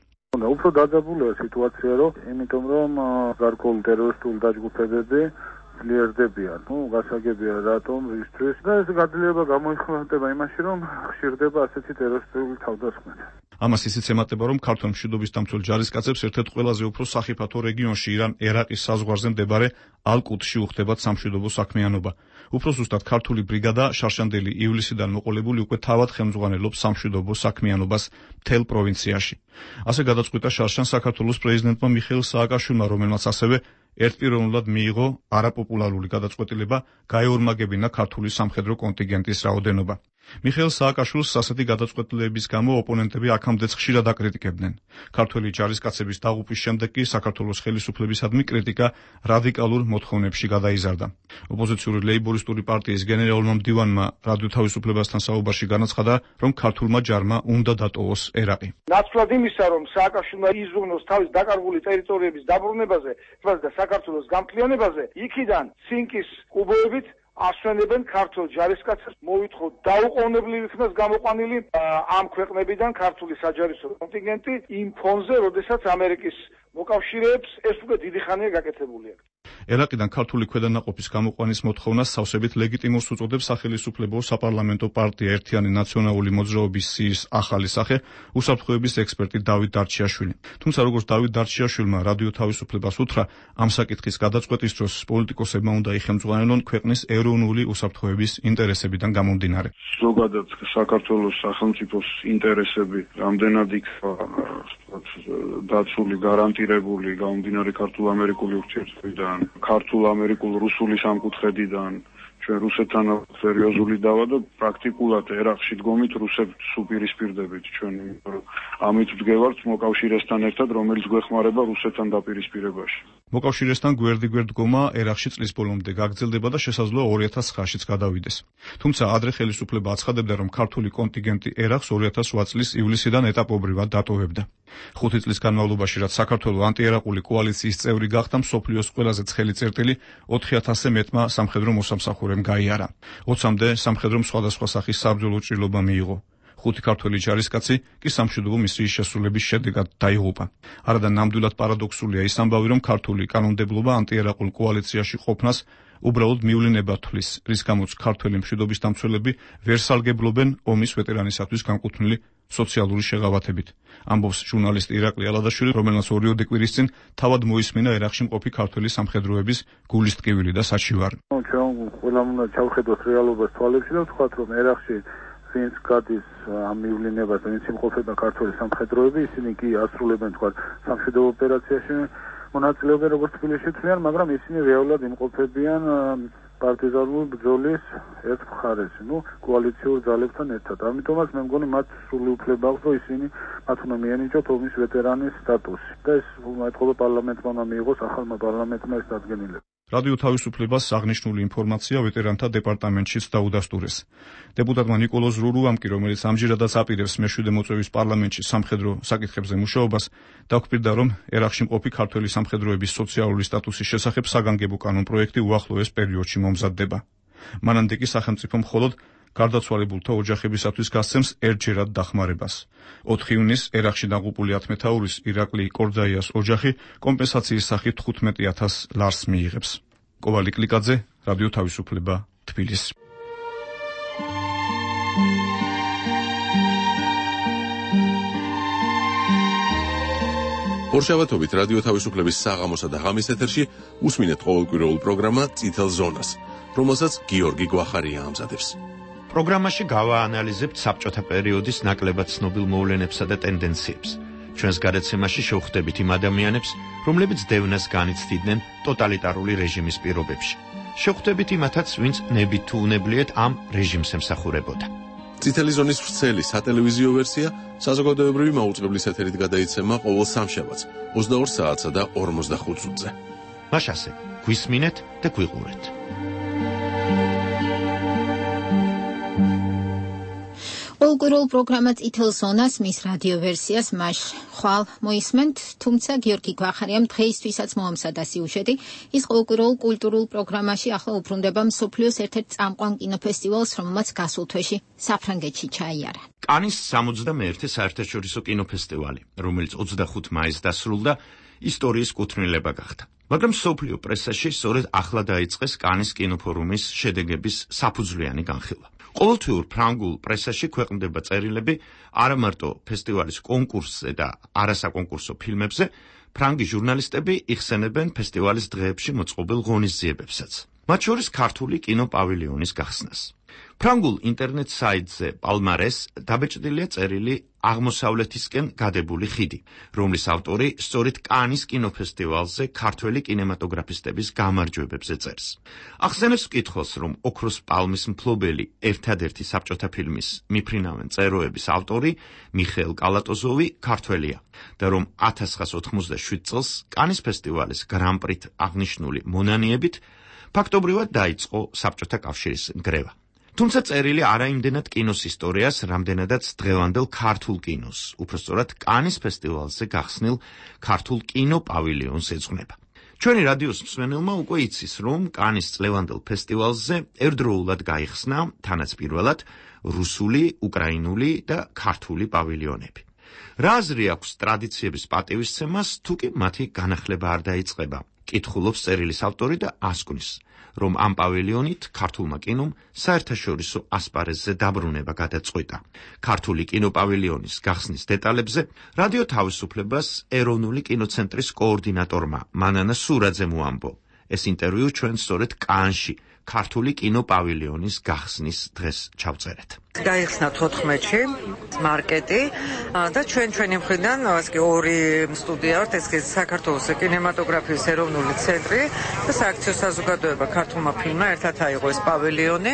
[SPEAKER 15] უფრო დაძაბულია სიტუაცია, იმიტომ რომ გარკვეული ტერორისტული დაჯგუფებები ძლიერდებიან. გასაგებია რატომ, რისთვის და ეს გადლება გამოიხმარება იმაში, რომ ხშირდება ასეთი ტერორისტული თავდასხმები.
[SPEAKER 4] ამას ისიც ემატება, რომ ქართულ მშვიდობის დამცველ ჯარისკაცებს ერთ-ერთ ყველაზე უფრო სახიფათო რეგიონში ირან-ერაყის საზღვარზე მდებარე ალ-კუდსში უხდებათ სამშვიდობო საქმიანობა. უფრო ზუსტად ქართული ბრიგადა შარშანდელი ივლისიდან მოყოლებული უკვე თავად ხელმძღვანელობს სამშვიდობო საქმიანობას მთელ პროვინციაში. ასე გადაწყვიტა შარშან საქართველოს პრეზიდენტმა მიხეილ სააკაშვილმა, რომელმაც ასევე ერთპიროვნულად მიიღო არაპოპულარული გადაწყვეტილება გაეორმაგებინა ქართული სამხედრო კონტინგენტის რაოდენობა. მიხეილ სააკაშვილს ასეთი გადაწყვეტილების გამო ოპონენტები აქამდეც ხშირად აკრიტიკებდნენ. ქართველი ჯარისკაცების დაღუპვის შემდეგ კი საქართველოს ხელისუფლებისადმი კრიტიკა რადიკალურ მოთხოვნებში გადაიზარდა. ოპოზიციური ლეიბორისტული პარტიის გენერალურმა მდივანმა რადიო თავისუფლებასთან საუბარში განაცხადა, რომ ქართულმა ჯარმა უნდა დატოვოს ერაყი.
[SPEAKER 14] ნაცვლად იმისა, რომ სააკაშვილმა იზრუნოს თავის დაკარგული ტერიტორიების დაბრუნებაზე და საქართველოს გამკლიანებაზე, იქიდან ცინკის კუბოებით ასვენებენ ქართულ ჯარისკაცებს, მოვითხოვ დაუყოვნებლივ იქნას გამოყვანილი ამ ქვეყნებიდან ქართული საჯარისო კონტინგენტი იმ ფონზე, როდესაც ამერიკის მოკავშირეებს ეს უკვე დიდი ხანია გაკეთებული აქვს.
[SPEAKER 4] ერაყიდან ქართული ქვედანაყოფის გამოყვანის მოთხოვნას სავსებით ლეგიტიმურს უწოდებს სახელისუფლებო საპარლამენტო პარტია ერთიანი ნაციონალური მოძრაობის სიის ახალი სახე, უსაფრთხოების ექსპერტი დავით დარჩიაშვილი. თუმცა როგორც დავით დარჩიაშვილმა რადიო თავისუფლებას უთხრა, ამ საკითხის გადაწყვეტის დროს პოლიტიკოსებმა უნდა იხელმძღვანელონ ქვეყნის ეროვნული უსაფრთხოების ინტერესებიდან გამომდინარე.
[SPEAKER 15] ზოგადად საქართველოს სახელმწიფოს ინტერესები რამდენად იქნება დაცული, გარანტირებული გამომდინარე ქართულ-ამერიკული ურთიერთობიდან, ქართულ-ამერიკულ-რუსული სამკუთხედიდან, ჩვენ რუსეთთან სერიოზული დავა და პრაქტიკულად ერაყში დგომით რუსებს უპირისპირდებით ჩვენ, ამით ვდგევართ მოკავშირესთან ერთად, რომელიც გვეხმარება რუსეთთან დაპირისპირებაში.
[SPEAKER 4] მოკავშირესთან გვერდიგვერდ დგომა ერაყში წლის ბოლომდე გაგრძელდება და შესაძლოა 2009-შიც გადავიდეს. თუმცა ადრე ხელისუფლება აცხადებდა, რომ ქართული კონტინგენტი ერაყს 2008 წლის ივლისიდან ეტაპობრივად დატოვებდა. 5 წლის განმავლობაში, რაც საქართველოს ანტიერაყული კოალიციის წევრი გახდა, მსოფლიოს ყველაზე ცხელი წერტილი 4000-ზე მეტმა სამხედრო მოსამსახურემ გაიარა. 20-მდე სამხედრომ სხვადასხვა სახის საბრძოლო ჭრილობა მიიღო. 5 ქართველი ჯარისკაცი კი სამშვიდობო მისიის შესრულების შედეგად დაიღუპა. არადა ნამდვილად პარადოქსულია ის ამბავი, რომ ქართული კანონმდებლობა ანტიერაყულ კოალიციაში ყოფნას უბრალოდ მიულინება თვლის, რის გამოც ქართველი მშვიდობის დამცველები ვერ სარგებლობენ ომის ვეტერანისათვის განკუთვნილი სოციალური შეღავათებით. ამბობს ჟურნალისტი ირაკლი ალადაშვილი, რომელმაც 2 კვირის წინ თავად მოისმინა ერაყში მყოფი ქართველი სამხედროების გულისტკივილი და საჩივარი.
[SPEAKER 15] ჩვენ ყველამ უნდა ჩავხედოთ რეალობას თვალებში და ვთქვათ, რომ ერაყში ვინც გადის ამ მივლინებას და ვინც იმყოფება ქართველი სამხედროები, ისინი კი ასრულებენ თქვა სამშვიდობო ოპერაციაში მონაწილეობენ როგორც თბილისში თვლიან, მაგრამ ისინი რეალურად იმყოფებიან პარტიზანული ბრძოლის ერთ მხარეში, კოალიციურ ძალებთან ერთად. ამიტომაც მე მგონი მათ სრული უფლება აქვს, რომ ისინი მათ უნდა მიენიჭოთ ომის ვეტერანის სტატუსი და ეს მოეთხოვა პარლამენტმა უნდა მიიღოს, ახალმა პარლამენტმა ეს დადგენილება.
[SPEAKER 4] რადიო თავისუფლებას აღნიშნული ინფორმაცია ვეტერანთა დეპარტამენტშიც დაუდასტურეს. დეპუტატმა ნიკოლოზ რურუამ კი, რომელიც ამჯერადაც აპირებს მეშვიდე მოწვევის პარლამენტში სამხედრო საკითხებზე მუშაობას, დაგვპირდა, რომ ერაყში მყოფი ქართველი სამხედროების სოციალური სტატუსის შესახებ საგანგებო კანონპროექტი უახლოეს პერიოდში მომზადდება. მანამდე კი სახელმწიფო მხოლოდ გარდაცვალებულთა ოჯახებისათვის გასცემს ერთჯერად დახმარებას. 4 ივნისს ერაყში დაღუპული 10 მეთაურის ირაკლი კორძაიას ოჯახი კომპენსაციის სახით 15000 ლარს მიიღებს. კოვალი კლიკაძე, რადიო თავისუფლება, თბილისი.
[SPEAKER 2] ორშაბათობით რადიო თავისუფლების საღამოსა და ღამის ეთერში უსმინეთ ყოველკვირეულ პროგრამა წითელ ზონას, რომელსაც გიორგი გვახარია ამზადებს.
[SPEAKER 16] პროგრამაში გავაანალიზებთ საბჭოთა პერიოდის ნაკლებად ცნობილ მოვლენებსა და ტენდენციებს. ჩვენს გადაცემაში შევხვდებით იმ ადამიანებს, რომლებიც დევნას განიცდიდნენ ტოტალიტარული რეჟიმის პირობებში. შევხვდებით იმათაც, ვინც ნებით თუ უნებლიეთ ამ რეჟიმს ემსახურებოდა.
[SPEAKER 2] წითელი ზონის ვრცელი სატელევიზიო ვერსია საზოგადოებრივი მაუწყებლის ეთერით გადაიცემა ყოველ სამშაბათს 22 საათსა და 45 წუთზე.
[SPEAKER 16] მაშასე, გვისმინეთ და გვიყურეთ.
[SPEAKER 1] All კულტურულ პროგრამა წითელ ზონას მის რადიო ვერსიას მას ხვალ მოისმენთ, თუმცა გიორგი გვახარიამ დღეისთვისაც მოამზადა სიუჟეტი. ის კულტურულ პროგრამაში ახლა უბრუნდება მსოფლიოს ერთ-ერთ წამყვან კინოფესტივალს, რომელმაც გასულ თვეში საფრანგეთში ჩაიარა.
[SPEAKER 16] კანის 61-ე საერთაშორისო კინოფესტივალი, რომელიც 25 მაისს დასრულდა, ისტორიის კუთვნილება გახდა. მაგრამ მსოფლიო პრესაში სწორედ ახლა დაიწყეს კანის კინოფორუმის შედეგების საფუძვლიანი განხილვა. ყოველთვიურ ფრანგულ პრესაში ქვეყნდება წერილები არა მარტო ფესტივალის კონკურსზე და არასაკონკურსო ფილმებზე, ფრანგი ჟურნალისტები იხსენებენ ფესტივალის დღეებში მოწყობილ ღონისძიებებსაც. მათ შორის ქართული კინოპავილიონის გახსნას. ფრანგულ ინტერნეტ საიტზე პალმარეს დაბეჭდილია წერილი აღმოსავლეთისკენ გადებული ხიდი, რომლის ავტორი სწორედ კანის კინოფესტივალზე ქართველი კინემატოგრაფისტების გამარჯვებებზე წერს. ახსენებს მკითხველს, რომ ოქროს პალმის მფლობელი ერთადერთი საბჭოთა ფილმის მიფრინავენ წეროების ავტორი მიხეილ კალატოზოვი ქართველია და რომ 1987 წელს კანის ფესტივალის გრან-პრით აღნიშნული მონანიებით ფაქტობრივად დაიწყო საბჭოთა კავშირის ნგრევა. თუმცა წერილი არა იმდენად კინოს ისტორიას, რამდენადაც დღევანდელ ქართულ კინოს, უпростоრად კანის ფესტივალზე გახსნილ ქართულ კინოპავილიონს ეძღვნება. ჩვენი რადიოს მსმენელმა უკვე იცის, რომ კანის წლევანდელ ფესტივალზე ერთდროულად გაიხსნა თანაც პირველად რუსული, უკრაინული და ქართული პავილიონები. რა აზრი აქვს ტრადიციების პატივისცემას, თუ კი მათი განახლება არ დაიწყება? კითხულობს წერილის ავტორი და ასკვნის, რომ ამ პავილიონით ქართულმა კინომ საერთაშორისო ასპარეზზე დაბრუნება გადაწყვიტა. ქართული კინოპავილიონის გახსნის დეტალებზე რადიო თავისუფლებას ეროვნული კინოცენტრის კოორდინატორმა მანანა სურაძემ მოამბო. ეს ინტერვიუ ჩვენ სწორედ კანში ქართული კინოპავილიონის გახსნის დღეს ჩავწერეთ.
[SPEAKER 17] გაიხსნა 14-ში მარკეტი და ჩვენი მხრიდან ასკი ორი სტუდია ვართ, ეს საქართველოს კინემატოგრაფიის ეროვნული ცენტრი და სააქციო საზოგადოება ქართულმა ფილმმა ერთად აიღო ეს პავილიონი.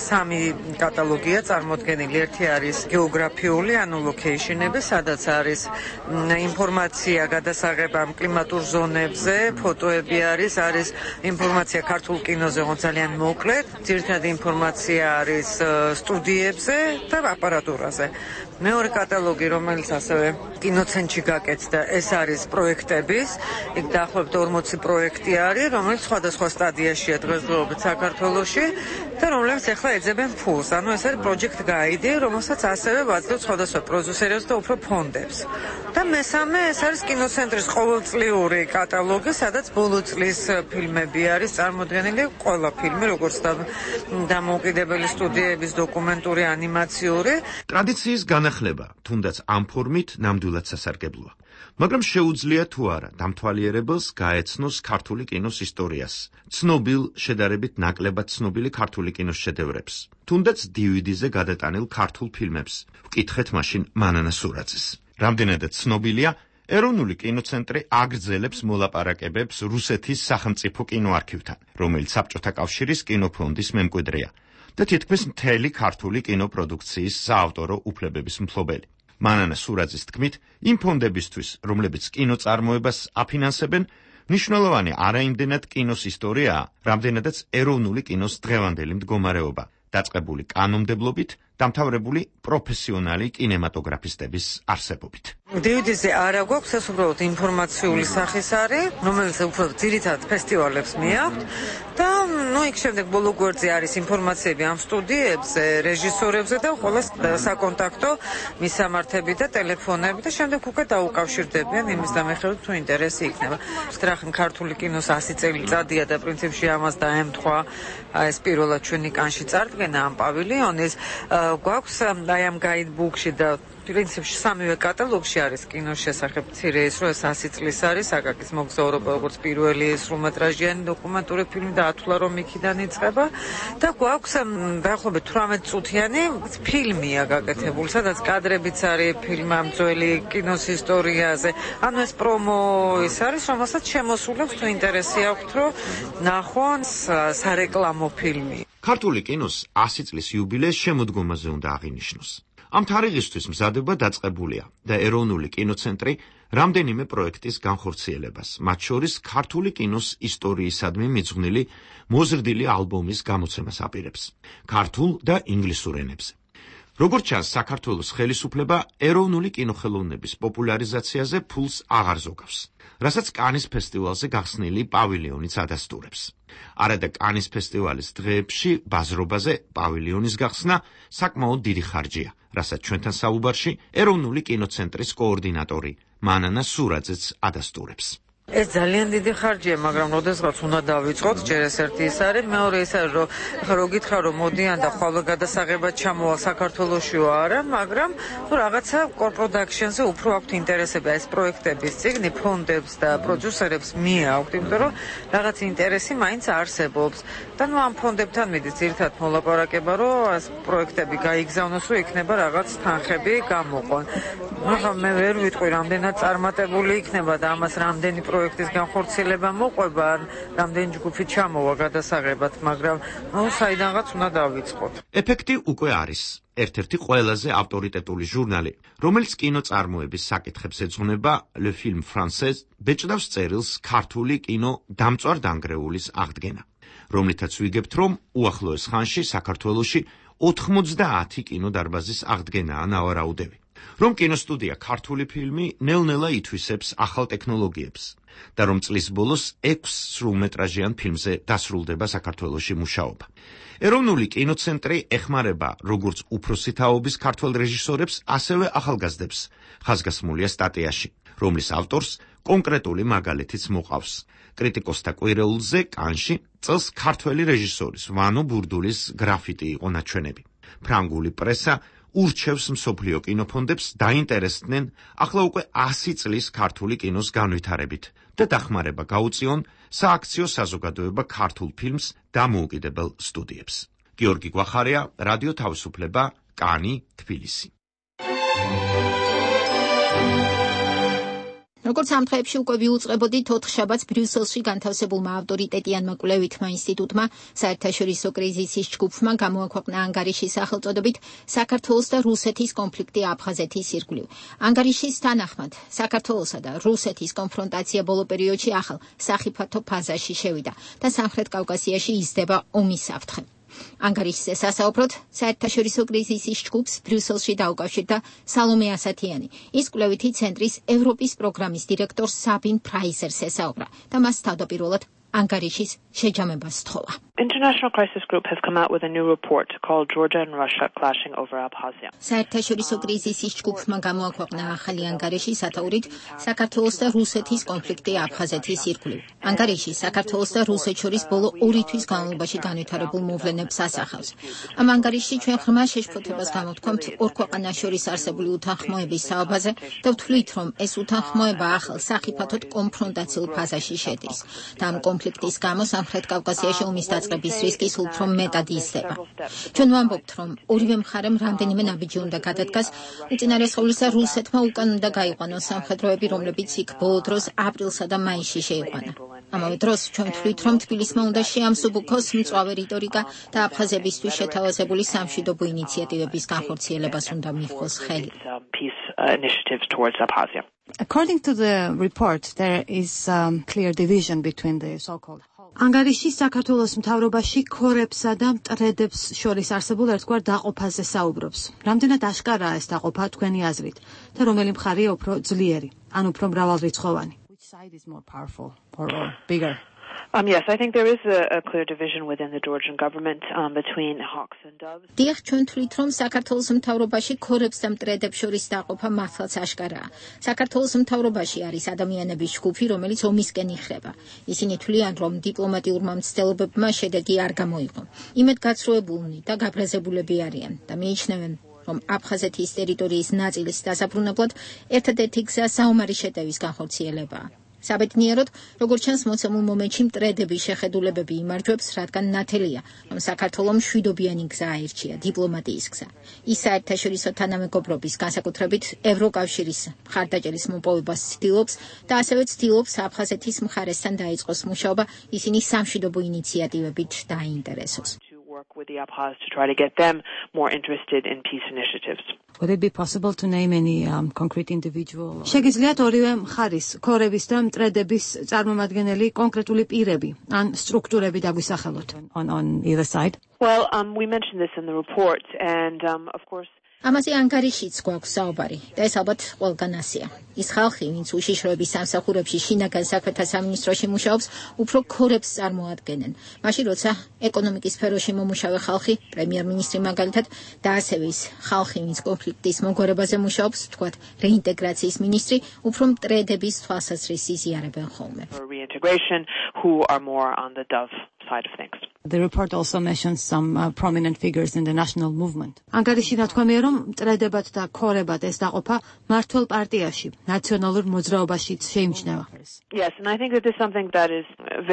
[SPEAKER 17] 3 კატალოგია წარმოდგენილი, ერთი არის გეოგრაფიული, ანუ ლოკეიშნები, სადაც არის ინფორმაცია გადასაღება კლიმატურ ზონებზე, ფოტოები არის ინფორმაცია ქართულ კინოზე, ძალიან მოკლედ, ძირითადი ინფორმაცია არის სტუდიებზე და აპარატურაზე. მეორე კატალოგი, რომელიც ასევე კინოცენტრში გაკეთდა, ეს არის პროექტების, იქ დაახლოებით 40 პროექტი არის, რომელიც სხვადასხვა სტადიაშია დღესდღეობით საქართველოში და რომლებიც ახლა ეძებენ ფულს. ანუ ეს არის project guide, რომელსაც ასევე ვაძლევთ სხვადასხვა პროდიუსერებს და უფრო ფონდებს. და მესამე, ეს არის კინოცენტრის ყოველწლიური კატალოგი, სადაც ბოლო წლის ფილმები არის წარმოდგენილი, ყველა ფილმი, როგორც დამოუკიდებელი სტუდიების დოკუმენტური, ანიმაციური.
[SPEAKER 16] ტრადიციის განახლება, თუნდაც ამ ფორმით ნამდვილად სასარგებლოა. მაგრამ შეუძლია თუ არა დამთვალიერებელს გაეცნოს ქართული კინოს ისტორიას, ცნობილ, შედარებით ნაკლებად ცნობილი ქართული კინოს შედევრებს, თუნდაც DVD-ზე გადატანილ ქართულ ფილმებს. ვკითხეთ მაშინ მანანა სურაძეს. რამდენადაც ცნობილია, ეროვნული კინოცენტრი აგრძელებს მოლაპარაკებებს რუსეთის სახელმწიფო კინოარქივთან, რომელიც საბჭოთა კავშირის კინოფონდის მემკვიდრეა და თითქმის მთელი ქართული კინოპროდუქციის საავტორო უფლებების მფლობელი. მანანა სურაძის თქმით, იმ ფონდებისთვის, რომლებიც კინოწარმოებას აფინანსებენ, მნიშვნელოვანი არა იმდენად კინოს ისტორიაა, რამდენადაც ეროვნული კინოს დღევანდელი მდგომარეობა, დაწყებული კანონმდებლობით, დამთავრებული პროფესიონალი კინემატოგრაფისტების არსებობით.
[SPEAKER 17] DVD-ზე არა გვაქვს, ეს უბრალოდ ინფორმაციული სახის არის, რომელიც უფრო ძირითადად ფესტივალებს მიაქვთ და იქ შემდეგ ბოლო გვერდზე არის ინფორმაციები ამ სტუდიებზე, რეჟისორებზე და ყველა საკონტაქტო მისამართები და ტელეფონები და შემდეგ უკვე დაუკავშირდებიან იმის დამეხებით თუ ინტერესი იქნება. ვსტრახენ ქართული კინოს 100 წელიწადია და პრინციპში ამას დაემთხვა ეს პირველად ჩვენი კანში წარდგენა ამ პავილიონის. გვაქვს ამ გაიდბუქში და პრინციპში 3-ვე კატალოგში არის კინოს შესახებ მცირე ის, რომ ეს 100 წლის არის აკაკის მოგზაურობა, როგორც პირველი სრულმეტრაჟიანი დოკუმენტური ფილმი და ათვლა რომ იქიდან იწყება და გვაქვს დაახლოებით 18 წუთიანი ფილმია გაკეთებული, სადაც კადრებიც არის ფილმ ამ ძველი კინოს ისტორიაზე. ანუ ეს პრომო ის არის, რომელსაც შემოსულებს თუ ინტერესი აქვთ, რომ ნახონ სარეკლამო ფილმი.
[SPEAKER 16] ქართული კინოს 100 წლის იუბილეის შემოდგომაზე უნდა აღინიშნოს. ამ თარიღისთვის მზადება დაწყებულია და ეროვნული კინოცენტრი რამდენიმე პროექტის განხორციელებას, მათ შორის ქართული კინოს ისტორიისადმი მიძღვნილი მოზრდილი ალბომის გამოცემას აპირებს, ქართულ და ინგლისურ ენებზე. როგორც ჩანს, საქართველოს ხელისუფლება ეროვნული კინოხელოვნების პოპულარიზაციაზე ფულს აღარ ზოგავს, რასაც კანის ფესტივალზე გახსნილი პავილიონიც ადასტურებს. არადა კანის ფესტივალის დღეებში ბაზრობაზე პავილიონის გახსნა საკმაოდ დიდი ხარჯია, რასაც ჩვენთან საუბარში ეროვნული კინოცენტრის კოორდინატორი მანანა სურაძეც ადასტურებს.
[SPEAKER 17] ეს ძალიან დიდი ხარჯია, მაგრამ როდესღაც უნდა დავიწყოთ, ჯერ ეს ერთი ის არის, მეორე ის არის, რომ ხა რო გითხრა, რომ მოდიან და ხვალ გადასაღებად ჩამოვალ საქართველოშიო არა, მაგრამ თუ რაღაცა კორპროდაქშენზე უფრო აქვთ ინტერესები, ეს პროექტების ციგნი ფონდებს და პროდიუსერებს მიაქვთ, იმიტომ რომ რაღაც ინტერესი მაინც არსებობს. და ნუ ამ ფონდებთან მიდის ერთად მოლაპარაკება, რომ ეს პროექტები გაიგზავნოს, რომ იქნება რაღაც თანხები გამოყვან. მაგრამ მე ვერ ვიტყვი, რამდენად წარმატებული იქნება და ამას რამდენი პროექტის განხორციელება მოყვება, რამდენი ჯგუფი ჩამოვა გადასაღებად, მაგრამ საიდანღაც უნდა დავიწყოთ.
[SPEAKER 16] ეფექტი უკვე არის. ერთ-ერთი ყველაზე ავტორიტეტული ჟურნალი, რომელიც კინოწარმოების საკითხებს ეძღვნება, Le Film Français, ბეჭდავს წერილს ქართული კინო დამწვარ-დანგრეულის აღდგენა, რომლითაც ვიგებთ, რომ უახლოეს ხანში საქართველოში 90 კინოდარბაზის აღდგენაა ნავარაუდები. რომ კინოსტუდია ქართული ფილმი ნელ-ნელა ითვისებს ახალ ტექნოლოგიებს და რომ წლის ბოლოს 6 სრულმეტრაჟიან ფილმზე დასრულდება საქართველოში მუშაობა. ეროვნული კინოცენტრი ეხმარება როგორც უფროსი თაობის ქართველ რეჟისორებს, ასევე ახალგაზრდებს, ხაზგასმულია სტატიაში, რომლის ავტორს კონკრეტული მაგალითიც მოყავს. კრიტიკოსთა კვირეულზე კანში წელს ქართველი რეჟისორის ვანო ბურდულის გრაფიტი იყო ნაჩვენები. ფრანგული პრესა ურჩევს მსოფლიო კინოფონდებს დაინტერესდნენ ახლა უკვე 100 წლის ქართული კინოს განვითარებით და დახმარება გაუწიონ სააქციო საზოგადოება ქართულ ფილმს დამოუკიდებელ სტუდიებს. გიორგი გვახარია, რადიო თავისუფლება, კანი, თბილისი.
[SPEAKER 1] როგორც ამ დღეებში უკვე ვიუწყებოდით, 4 შაბათს ბრიუსელში განთავსებულმა ავტორიტეტიანმა კვლევითმა ინსტიტუტმა საერთაშორისო კრიზისის ჯგუფმა გამოაქვეყნა ანგარიშის სახელწოდებით საქართველოს და რუსეთის კონფლიქტი აფხაზეთის ირგვლივ. ანგარიშის თანახმად, საქართველოსა და რუსეთის კონფრონტაცია ბოლო პერიოდში ახალ სახიფათო ფაზაში შევიდა და სამხრეთ კავკასიაში იზრდება ომის საფრთხე. ანგარიშზე სასაუბროდ საერთაშორისო კრიზისის ჯგუფს ბრიუსელში დაუკავშირდა სალომე ასათიანი. ის კვლევითი ცენტრის ევროპის პროგრამის დირექტორ საბინ ფრაიზერს ესაუბრა და მას თავდაპირველად ანგარიშის შეჯამებას სთხოვა.
[SPEAKER 5] International Crisis Group has come out with a new report called Georgia and Russia clashing over Abkhazia.
[SPEAKER 1] საერთაშორისო კრიზისის ჯგუფმა გამოაქვეყნა ახალი ანგარიში სათაურით საქართველოს და რუსეთის კონფლიქტი აფხაზეთის ირგვლივ. ანგარიში საქართველოს და რუსეთს შორის ბოლო 2 თვის განმავლობაში განვითარებულ მოვლენებს ასახავს. ამ ანგარიშში ჩვენ ღრმა შეშფოთებას გამოვთქვამთ ორ ქვეყანას შორის არსებული უთანხმოების საუბაზე და ვთვლით, რომ ეს უთანხმოება ახალ სახიფათოდ კონფრონტაციულ ფაზაში შედის და ამ კონფლიქტის გამო სამხრეთ კავკასიაში ომის დაწყების რისკის უფრო მეტად იზრდება. ჩვენ ვამბობთ, რომ ორივე მხარემ რამდენიმე ნაბიჯი უნდა გადადგას, უწინარესყოვლისა რუსეთმა უკან უნდა გაიყვანოს სამხედროები, რომლებიც იქ ბოლო დროს აპრილსა და მაისში შეიყვანა. ამავე დროს ჩვენ ვთვლით, რომ თბილისმა უნდა შეამსუბუქოს მწვავე რიტორიკა და აფხაზებისთვის შეთავაზებული სამშვიდობო ინიციატივების განხორციელებას უნდა მიჰყოს ხელი.
[SPEAKER 5] Initiatives towards Abkhazia.
[SPEAKER 18] According to the report, there is clear division between the so-called ანგარიში საქართველოს მთავრობაში ქორებსა და მტრედებს შორის არსებულ ერთგვარ დაყოფაზე საუბრობს. რამდენად აშკარაა ეს დაყოფა თქვენი აზრით და რომელი მხარეა უფრო ძლიერი, ან უფრო მრავალრიცხოვანი? Which side is more powerful or bigger?
[SPEAKER 5] Yes, I think there is a clear division within the Georgian government between hawks and doves.
[SPEAKER 1] დიახ, ჩვენ თვლით, რომ საქართველოს მთავრობაში ქორებს და მტრედებს შორის დაყოფა მართლაც აშკარაა. საქართველოს მთავრობაში არის ადამიანების ჯგუფი, რომელიც ომისკენ იხრება. ისინი თვლიან, რომ დიპლომატიურმა მცდელობებმა შედეგი არ გამოიღო. იმედგაცრუებულნი და გაბრაზებულები არიან და მიიჩნევენ, რომ აფხაზეთის ტერიტორიის ნაწილის დასაბრუნებლად ერთადერთი გზა საომარი შეტევის განხორციელებაა. საბედნიეროდ, როგორც ჩანს, მოცემულ მომენტში მტრედების შეხედულებები იმარჯვებს, რადგან ნათელია, რომ საქართველომ მშვიდობიანი გზა აირჩია, დიპლომატიის გზა. ის საერთაშორისო თანამეგობრობის, განსაკუთრებით ევროკავშირის მხარდაჭერის მოპოვებას ცდილობს და ასევე ცდილობს აფხაზეთის მხარესთან დაიწყოს მუშაობა, ისინი სამშვიდობო ინიციატივებით დაინტერესოს.
[SPEAKER 5] With the Abkhaz to try to get them more interested in peace initiatives.
[SPEAKER 18] Would it be possible to name any concrete individual? შეგიძლიათ ორივე მხარის, ქორების და მტრედების წარმომადგენელი კონკრეტული პირები ან სტრუქტურები დაგვისახელოთ on either side?
[SPEAKER 5] Well, we mentioned this in the report and of course
[SPEAKER 1] ამაზე ანგარიშიც გვაქვს საუბარი და ეს ალბათ ყველგან ასეა. ის ხალხი, ვინც უშიშროების სამსახურებში შინაგან საქმეთა სამინისტროში მუშაობს, უფრო ქორებს წარმოადგენენ. მაშინ როცა ეკონომიკის სფეროში მომუშავე ხალხი, პრემიერ-მინისტრი მაგალითად და ასევე ის ხალხი, ვინც კონფლიქტის მოგვარებაზე მუშაობს, თქვათ რეინტეგრაციის მინისტრი, უფრო მტრედების თვალსაზრისით იზიარებენ ხოლმე.
[SPEAKER 5] Who are more on the dove side of things.
[SPEAKER 18] The report also mentions some prominent figures in the national movement. ანგარიში ნათქვამია, რომ მტრედებად და ქორებად ეს დაყოფა მართლ პარტიაში, ნაციონალურ მოძრაობაშიც შეიმჩნევა.
[SPEAKER 5] Yes, and I think that this is something that is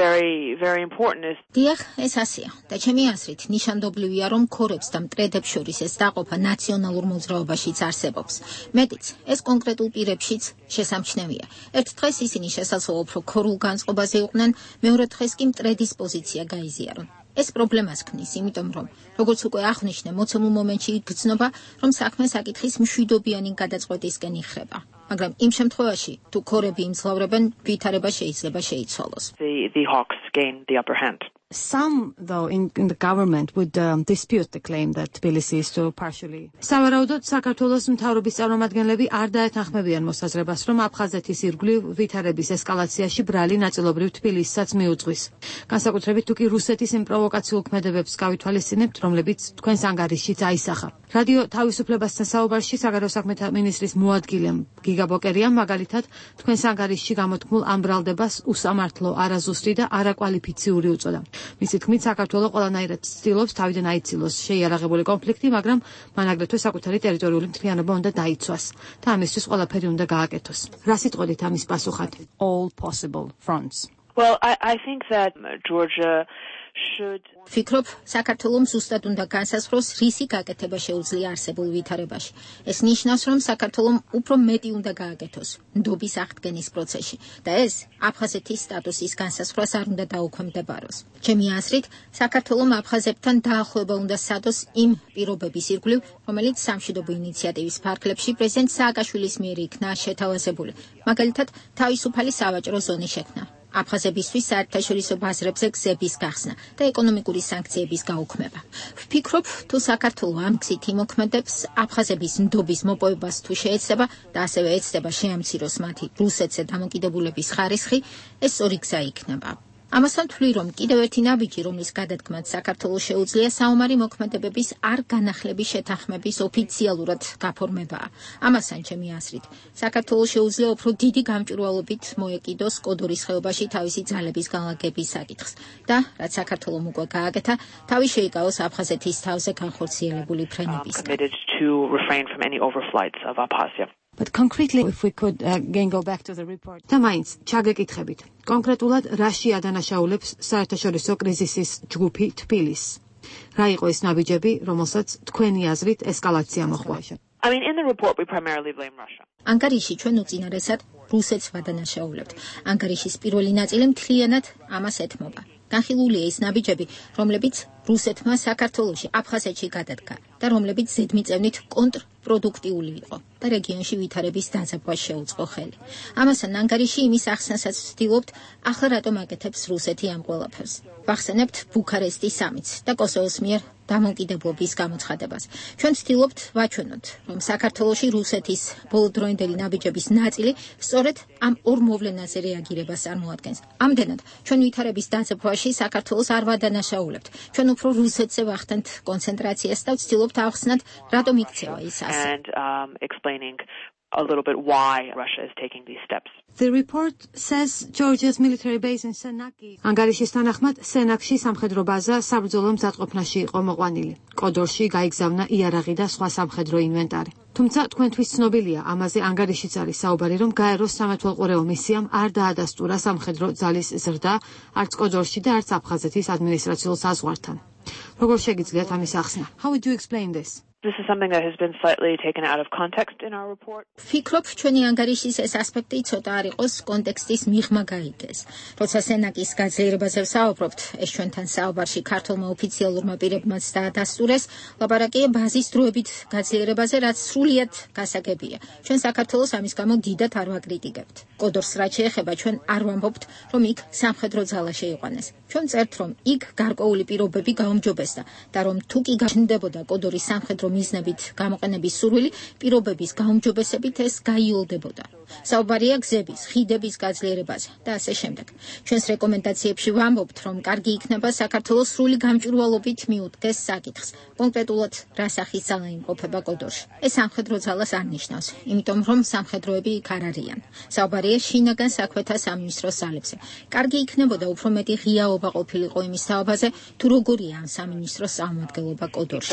[SPEAKER 5] very important is.
[SPEAKER 1] დიახ, ეს ასეა. და ჩემი აზრით, ნიშანდობლივია, რომ ქორებს და მტრედებს შორის ეს დაყოფა ნაციონალურ მოძრაობაშიც არსებობს. მეტიც, ეს კონკრეტულ პირებშიც შესამჩნევია. ერთ დღეს ისინი შესაძლოა უფრო ქორულ განწყობაზე იყვნენ, მეორე დღეს კი მტრედის პოზიცია გაიზიარონ. ეს პრობლემას ქმნის, იმიტომ რომ, როგორც უკვე აღნიშნე, მოცემულ მომენტში იგრძნობა, რომ საქმე საკითხის მშვიდობიანი გადაწყვეტისკენ იხრება. მაგრამ იმ შემთხვევაში, თუ ქორები იმძლავრებენ, ვითარება შეიძლება შეიცვალოს.
[SPEAKER 5] The hawks gain the upper hand.
[SPEAKER 18] Some, though, in the government would dispute the claim that Tbilisi is to partially. სავარაუდოდ, საქართველოს მთავრობის წარმომადგენლები არ დაეთანხმებიან მოსაზრებას, რომ აფხაზეთის ირგვლივ ვითარების ესკალაციაში ბრალი ნაწილობრივ თბილისსაც მიუძღვის. განსაკუთრებით თუ კი რუსეთის იმ პროვოკაციულ ქმედებებს გავითვალისწინებთ, რომლებიც თქვენს ანგარიშშიც აისახა. რადიო თავისუფლებასთან საუბარში საგარეო საქმეთა მინისტრის მოადგილემ გიგა ბოკერიამ მაგალითად თქვენს ანგარიშში გამოთქმულ ამ ბრალდებას უსამართლო, არაზუსტი და არაკვალიფიციური უწოდა. მისი თქმით, საქართველოს ყველანაირად ცდილობს თავიდან აიცილოს შეიარაღებული კონფლიქტი, მაგრამ მან აგრეთვე საკუთარი ტერიტორიული მთლიანობა უნდა დაიცვას და ამისთვის ყველაფერი უნდა გააკეთოს. რა სიტყვით ამის პასუხად? All possible fronts.
[SPEAKER 5] Well, I think that Georgia should
[SPEAKER 1] Ფიქრობ, საქართველოს ზუსტად უნდა განსაზღვროს, რისი გაკეთება შეუძლია არსებულ ვითარებაში. ეს ნიშნავს, რომ საქართველოს უფრო მეტი უნდა გააკეთოს ნდობის აღდგენის პროცესში და ეს აფხაზეთის სტატუსის განსაზღვრას არ უნდა დაუქვემდებაროს. ჩემი აზრით, საქართველოს აფხაზებთან დაახლოება უნდა სადოს იმ პირობების ირგვლივ, რომელიც სამშვიდობო ინიციატივის ფარგლებში პრეზიდენტ სააკაშვილის მიერ იქნა შეთავაზებული. მაგალითად, თავისუფალი სავაჭრო ზონის შექმნა. აფხაზებისთვის საერთაშორისო ბაზრებზე გზების გახსნა და ეკონომიკური სანქციების გაუქმება. ვფიქრობ, თუ საქართველოს ამ გზით იმოქმედებს, აფხაზების ნდობის მოპოვებას თუ შეეცდება და ასევე ეცდება შეამციროს მათი რუსეთზე დამოკიდებულების ხარისხი, ეს სწორი გზა იქნება. ამასთან თვლი, რომ კიდევ ერთი ნაბიჯი, რომლის გადადგმაც საქართველოს შეუძლია საომარი მოქმედებების არ განახლების შეთანხმების ოფიციალურად გაფორმებაა. ამასთან ჩემი აზრით, საქართველოს შეუძლია უფრო დიდი გამჭვირვალობით მოეკიდოს კოდორის ხეობაში თავისი ძალების განლაგების საკითხს და რაც საქართველოს უკვე გააკეთა, თავი შეიკავოს აფხაზეთის თავზე განხორციელებული ფრენებისგან.
[SPEAKER 18] But concretely, if we could again go back to the report. და მაინც ჩაგეკითხებით. კონკრეტულად რაში ადანაშაულებს საერთაშორისო კრიზისის ჯგუფი თბილისს? რა იყო ეს ნაბიჯები, რომელსაც თქვენი აზრით ესკალაცია მოჰყვა?
[SPEAKER 5] I mean, in the report we primarily blame Russia.
[SPEAKER 1] ანგარიში ჩვენ უწინარესად რუსეთს ვადანაშაულებთ. ანგარიშის პირველი ნაწილი მთლიანად ამას ეთმობა. განხილულია ის ნაბიჯები, რომლებიც რუსეთმა საქართველოში, აფხაზეთში გადადგა და რომლებიც ზედმიწევნით კონტრპროდუქტიული იყო და რეგიონში ვითარების დაძაბვას შეუწყო ხელი. ამასთან ანგარიში იმის ახსნასაც ვცდილობთ, ახლა რატომ აკეთებს რუსეთი ამ ყველაფერს. ვახსენებთ ბუქარესტის სამიტს და კოსოვოს მიერ დამოუკიდებლობის გამოცხადებას. ჩვენ ვცდილობთ ვაჩვენოთ, რომ საქართველოში რუსეთის ბოლოდროინდელი ნაბიჯების ნაწილი სწორედ ამ ორ მოვლენაზე რეაგირებას წარმოადგენს. ამდენად, ჩვენ ვითარების დაძაბვაში საქართველოს არ ვადანაშაულებთ. ჩვენ უფრო რუსეთზე ვახდენთ კონცენტრაციას და ვცდილობთ ავხსნათ, რატომ იქცევა ის ასე.
[SPEAKER 5] And explaining a little bit why Russia is taking these steps.
[SPEAKER 18] The report says Georgia's military base in Senaki. ანგარიშის თანახმად, სენაკში სამხედრო ბაზა საბრძოლო მზადყოფნაში იყო მოყვანილი. კოდორში გაიგზავნა იარაღი და სხვა სამხედრო ინვენტარი. თუმცა თქვენთვის ცნობილია, ამაზე ანგარიშიც არის საუბარი, რომ გაეროს სამეთვალყურეო მისიამ არ დაადასტურა სამხედრო ძალის ზრდა, არც კოდორში და არც აფხაზეთის ადმინისტრაციულ საზღვართან. როგორ შეგიძლიათ ამის ახსნა? How would you explain this?
[SPEAKER 5] This is something that has been slightly taken out of context in our report.
[SPEAKER 1] Ვფიქრობ, ჩვენი ანგარიშის ეს ასპექტი ცოტა არ იყოს კონტექსტის მიღმა გაიგეს. როცა სენაკის გაძლიერებაზე ვსაუბრობთ, ეს ჩვენთან საუბარში ქართულმა ოფიციალურმა პირებმაც დაადასტურეს, ლაპარაკია ბაზის დროებით გაძლიერებაზე, რაც სრულიად გასაგებია. ჩვენ საქართველოს ამის გამო დიდად არ ვაკრიტიკებთ. კოდორს რაც შეეხება, ჩვენ არ ვამბობთ, რომ იქ სამხედრო ძალა შეიყვანეს. ჩვენ წერთ, რომ იქ გარკვეული პირობები გაუმჯობესდა და რომ თუ კი გაჩნდებოდა კოდორის სამხედრო მიზნებით გამოყენების სურვილი პირობების გაუმჯობესებით ეს გაიოლდებოდა. საუბარია გზების, ხიდების გაძლიერებაზე და ასე შემდეგ. ჩვენს რეკომენდაციებში ვამბობთ, რომ კარგი იქნება საქართველოს სრული გამჭვირვალობით მიუდგეს საკითხს. კონკრეტულად რა სახის ძალა იმყოფება კოდორში. ეს სამხედრო ძალას არ ნიშნავს, იმიტომ რომ სამხედროები იქ არ არიან. საუბარია შინაგან საქმეთა სამინისტროს ძალებზე. კარგი იქნებოდა უფრო მეტი ღიაობა ყოფილიყო იმის თაობაზე, თუ როგორია ამ სამინისტროს წარმომადგენლობა კოდორში.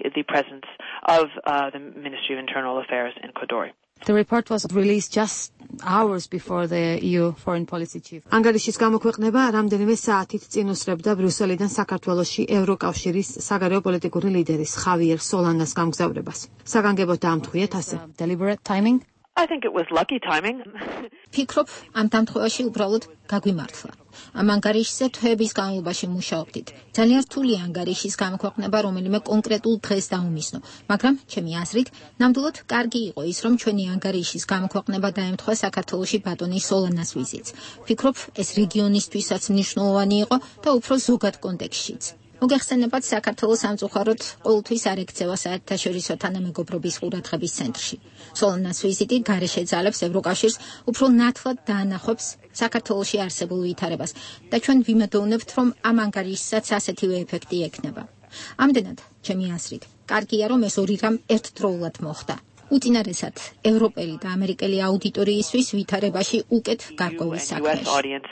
[SPEAKER 18] The report was released just hours before the EU foreign policy chief. ანგარიშის გამოქვეყნება რამდენიმე საათით წინ უსწრებდა ბრიუსელიდან საქართველოში ევროკავშირის საგარეო პოლიტიკური ლიდერის ხავიერ სოლანას გამგზავრებას. საგანგებოდ დაამტყვიეთ ასე. Deliberate timing?
[SPEAKER 5] I think it was lucky timing.
[SPEAKER 1] ფიქრობ, ამ დამთხოვაში უბრალოდ გაგვიმართლა. ამ ანგარიშზე თვეების განმავლობაში მუშაობდით. ძალიან რთულია ანგარიშის გამოქვეყნება რომელიმე კონკრეტულ დღეს დაუმისნო, მაგრამ ჩემი აზრით, ნამდვილად კარგი იყო ის, რომ ჩვენი ანგარიშის გამოქვეყნება დაემთხვა საქართველოში ბატონი სოლანას ვიზიტს. ფიქრობ, ეს რეგიონისთვისაც მნიშვნელოვანი იყო და უფრო ზოგად კონტექსტშიც. მოგეხსენებათ საქართველოს სამწუხაროდ ყოველთვის არ ექცევა საერთაშორისო თანამეგობრობის ყურადღების ცენტრში. სოლანას ვიზიტი გარეშე ძალებს ევროკავშირს უფრო ნათლად დაანახობს საქართველოში არსებულ ვითარებას და ჩვენ ვიმედოვნებთ, რომ ამ ანგარიშსაც ასეთივე ეფექტი ექნება. ამდენად, ჩემი აზრით, კარგია, რომ ეს ორი რამ ერთდროულად მოხდა. უწინარესად ევროპელი და ამერიკელი აუდიტორიისთვის ვითარებაში უკეთ გარკვევის საქმეში.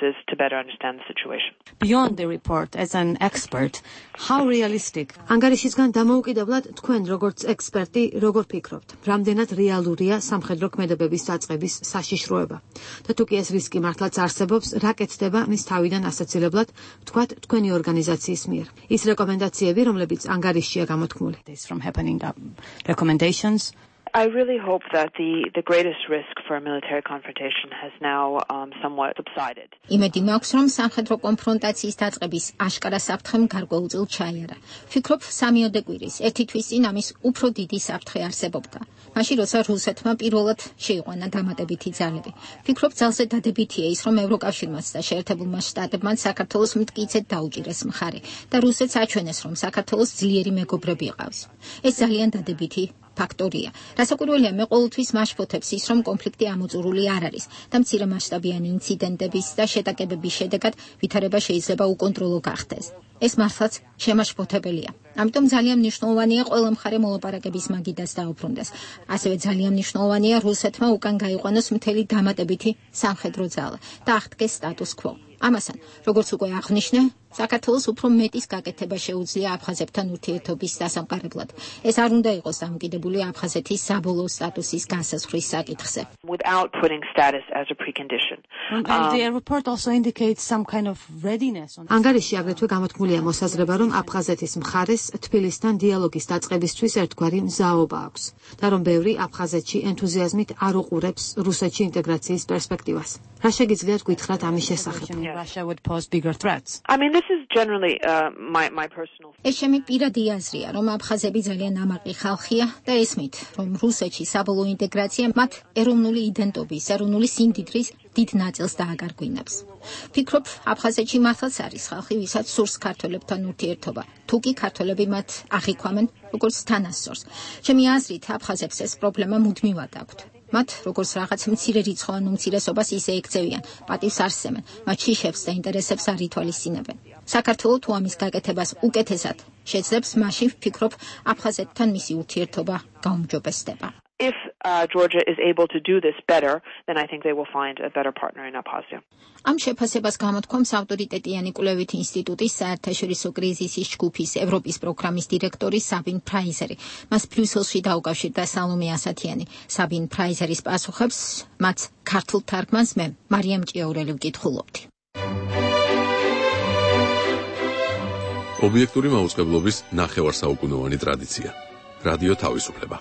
[SPEAKER 18] Beyond the report as an expert, how realistic? ანგარიშისგან დამოუკიდებლად თქვენ როგორც ექსპერტი როგორ ფიქრობთ? რამდენად რეალურია სამხედრო ქმედებების დაწყების საშიშროება? და თუ კი ეს რისკი მართლაც არსებობს, რა კეთდება მის თავიდან ასაცილებლად, თქვათ თქვენი ორგანიზაციის მიერ? ის რეკომენდაციები, რომლებიც ანგარიშშია გამოთქმული. Recommendations
[SPEAKER 5] I really hope that the greatest risk for a military confrontation has now somewhat subsided.
[SPEAKER 1] იმედი მაქვს, რომ სამხედრო კონფრონტაციის დაწყების აშკარა საფრთხემ გარკვეულწილ ჩაიარა. ვფიქრობ, სამიოდე კვირის ერთი თვის წინ ამის უფრო დიდი საფრთხე არსებობდა. მაშინ, როცა რუსეთმა პირველად შეიყვანა დამატებითი ძალები. ვფიქრობ, ძალზე დადებითია ის, რომ ევროკავშირმაც და შეერთებულმა შტატებმაც საქართველოს მტკიცედ დაუჭირეს მხარი და რუსეთს აჩვენეს, რომ საქართველოს ძლიერი მეგობრები ყავს. ეს ძალიან დადებითი ფაქტორია. რასაკვირველია, მე ყოველთვის მაშფოთებს ის, რომ კონფლიქტი ამოწურული არ არის და მცირემასშტაბიანი ინციდენტების და შეტაკებების შედეგად ვითარება შეიძლება უკონტროლო გახდეს. ეს მართლაც შემაშფოთებელია. ამიტომ ძალიან მნიშვნელოვანია ყველა მხარე მოლაპარაკების მაგიდას დაუბრუნდეს. ასევე ძალიან მნიშვნელოვანია რუსეთმა უკან გაიყვანოს მთელი დამატებითი სამხედრო ძალა და აღდგეს სტატუს კვო. ამასთან, როგორც უკვე აღნიშნე, საქართველოს უფრო მეტის გაკეთება შეუძლია აფხაზებთან ურთიერთობის დასამყარებლად. ეს არ უნდა იყოს დამოკიდებული აფხაზეთის საბოლოო სტატუსის განსაზღვრის საკითხზე.
[SPEAKER 5] Without putting status as a precondition.
[SPEAKER 18] The report also indicates some kind of readiness. ანგარიში აგრეთვე გამოთქმულია მოსაზრება, რომ აფხაზეთის მხარეს თბილისთან დიალოგის დაწყებისთვის ერთგვარი მზაობა აქვს და რომ ბევრი აფხაზეთში ენთუზიაზმით არ უყურებს რუსეთში ინტეგრაციის პერსპექტივას. რა შეგიძლიათ გითხრათ ამის შესახებ? Russia would pose bigger threats.
[SPEAKER 5] I mean, this is generally my personal.
[SPEAKER 1] ეს ჩემი პირადი აზრია, რომ აფხაზები ძალიან ამაყი ხალხია და ესმით, რომ რუსეთში საბოლოო ინტეგრაცია მათ ეროვნული იდენტობის, ეროვნული სიმდიდრის დიდ ნაწილს დააგარგვინებს. ფიქრობ, აფხაზეთში მართლაც არის ხალხი, ვისაც სურს ქართველებთან ურთიერთობა. თუ კი ქართველები მათ აღიქვამენ, როგორც თანასწორს. ჩემი აზრით, აფხაზებს ეს პრობლემა მუდმივად აქვთ. მათ როგორც რაღაც მცირე რიცხოვან უმცირესობას ისე ექცევიან, პატივს არსებენ, მათ შიშებს და ინტერესებს არ ითვალისწინებენ. საქართველოს თუ ამის გაკეთებას უკეთესად შეძლებს, მაშინ ვფიქრობ, აფხაზეთთან მისი ურთიერთობა გაუმჯობესდება.
[SPEAKER 5] If Georgia is able to do this better, then I think they will find a better partner in Abkhazia.
[SPEAKER 1] ამ შეფასებას გამოთქვამს ავტორიტეტიანი კვლევით ინსტიტუტის საერთაშორისო კრიზისის ჯგუფის ევროპის პროგრამის დირექტორი საბინ ფრაიზერი. მას ბრიუსელში დაუკავშირდა სალომე ასათიანი. საბინ ფრაიზერის პასუხებს მათ ქართულ თარგმანს მე მარიამ ჭიაურელი ვკითხულობდი.
[SPEAKER 2] ობიექტური მაუწყებლობის ნახევარსაუკუნოვანი ტრადიცია. რადიო თავისუფლება.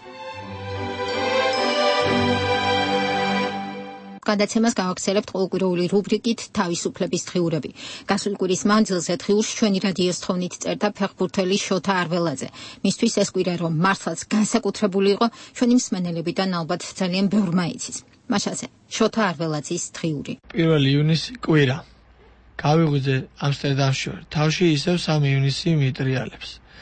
[SPEAKER 1] გადაცემას გავახსენებთ ყოველკვირეული რუბრიკით თავისუფლების დღიურები. გასული კვირის მანძილზე დღიურს ჩვენი რადიოს თხოვნით წერდა ფეხბურთელი შოთა არველაძე. მისთვის ეს კვირა რომ მართლაც განსაკუთრებული იყო, ჩვენი მსმენელებიდან ალბათ ძალიან ბევრმა იცის. მაშასე, შოთა არველაძის დღიური.
[SPEAKER 6] 1 ივნისი კვირა. გავიღვიძე ამსტერდამში, თავში ისევ 3 ივნისი მიტრიალებს.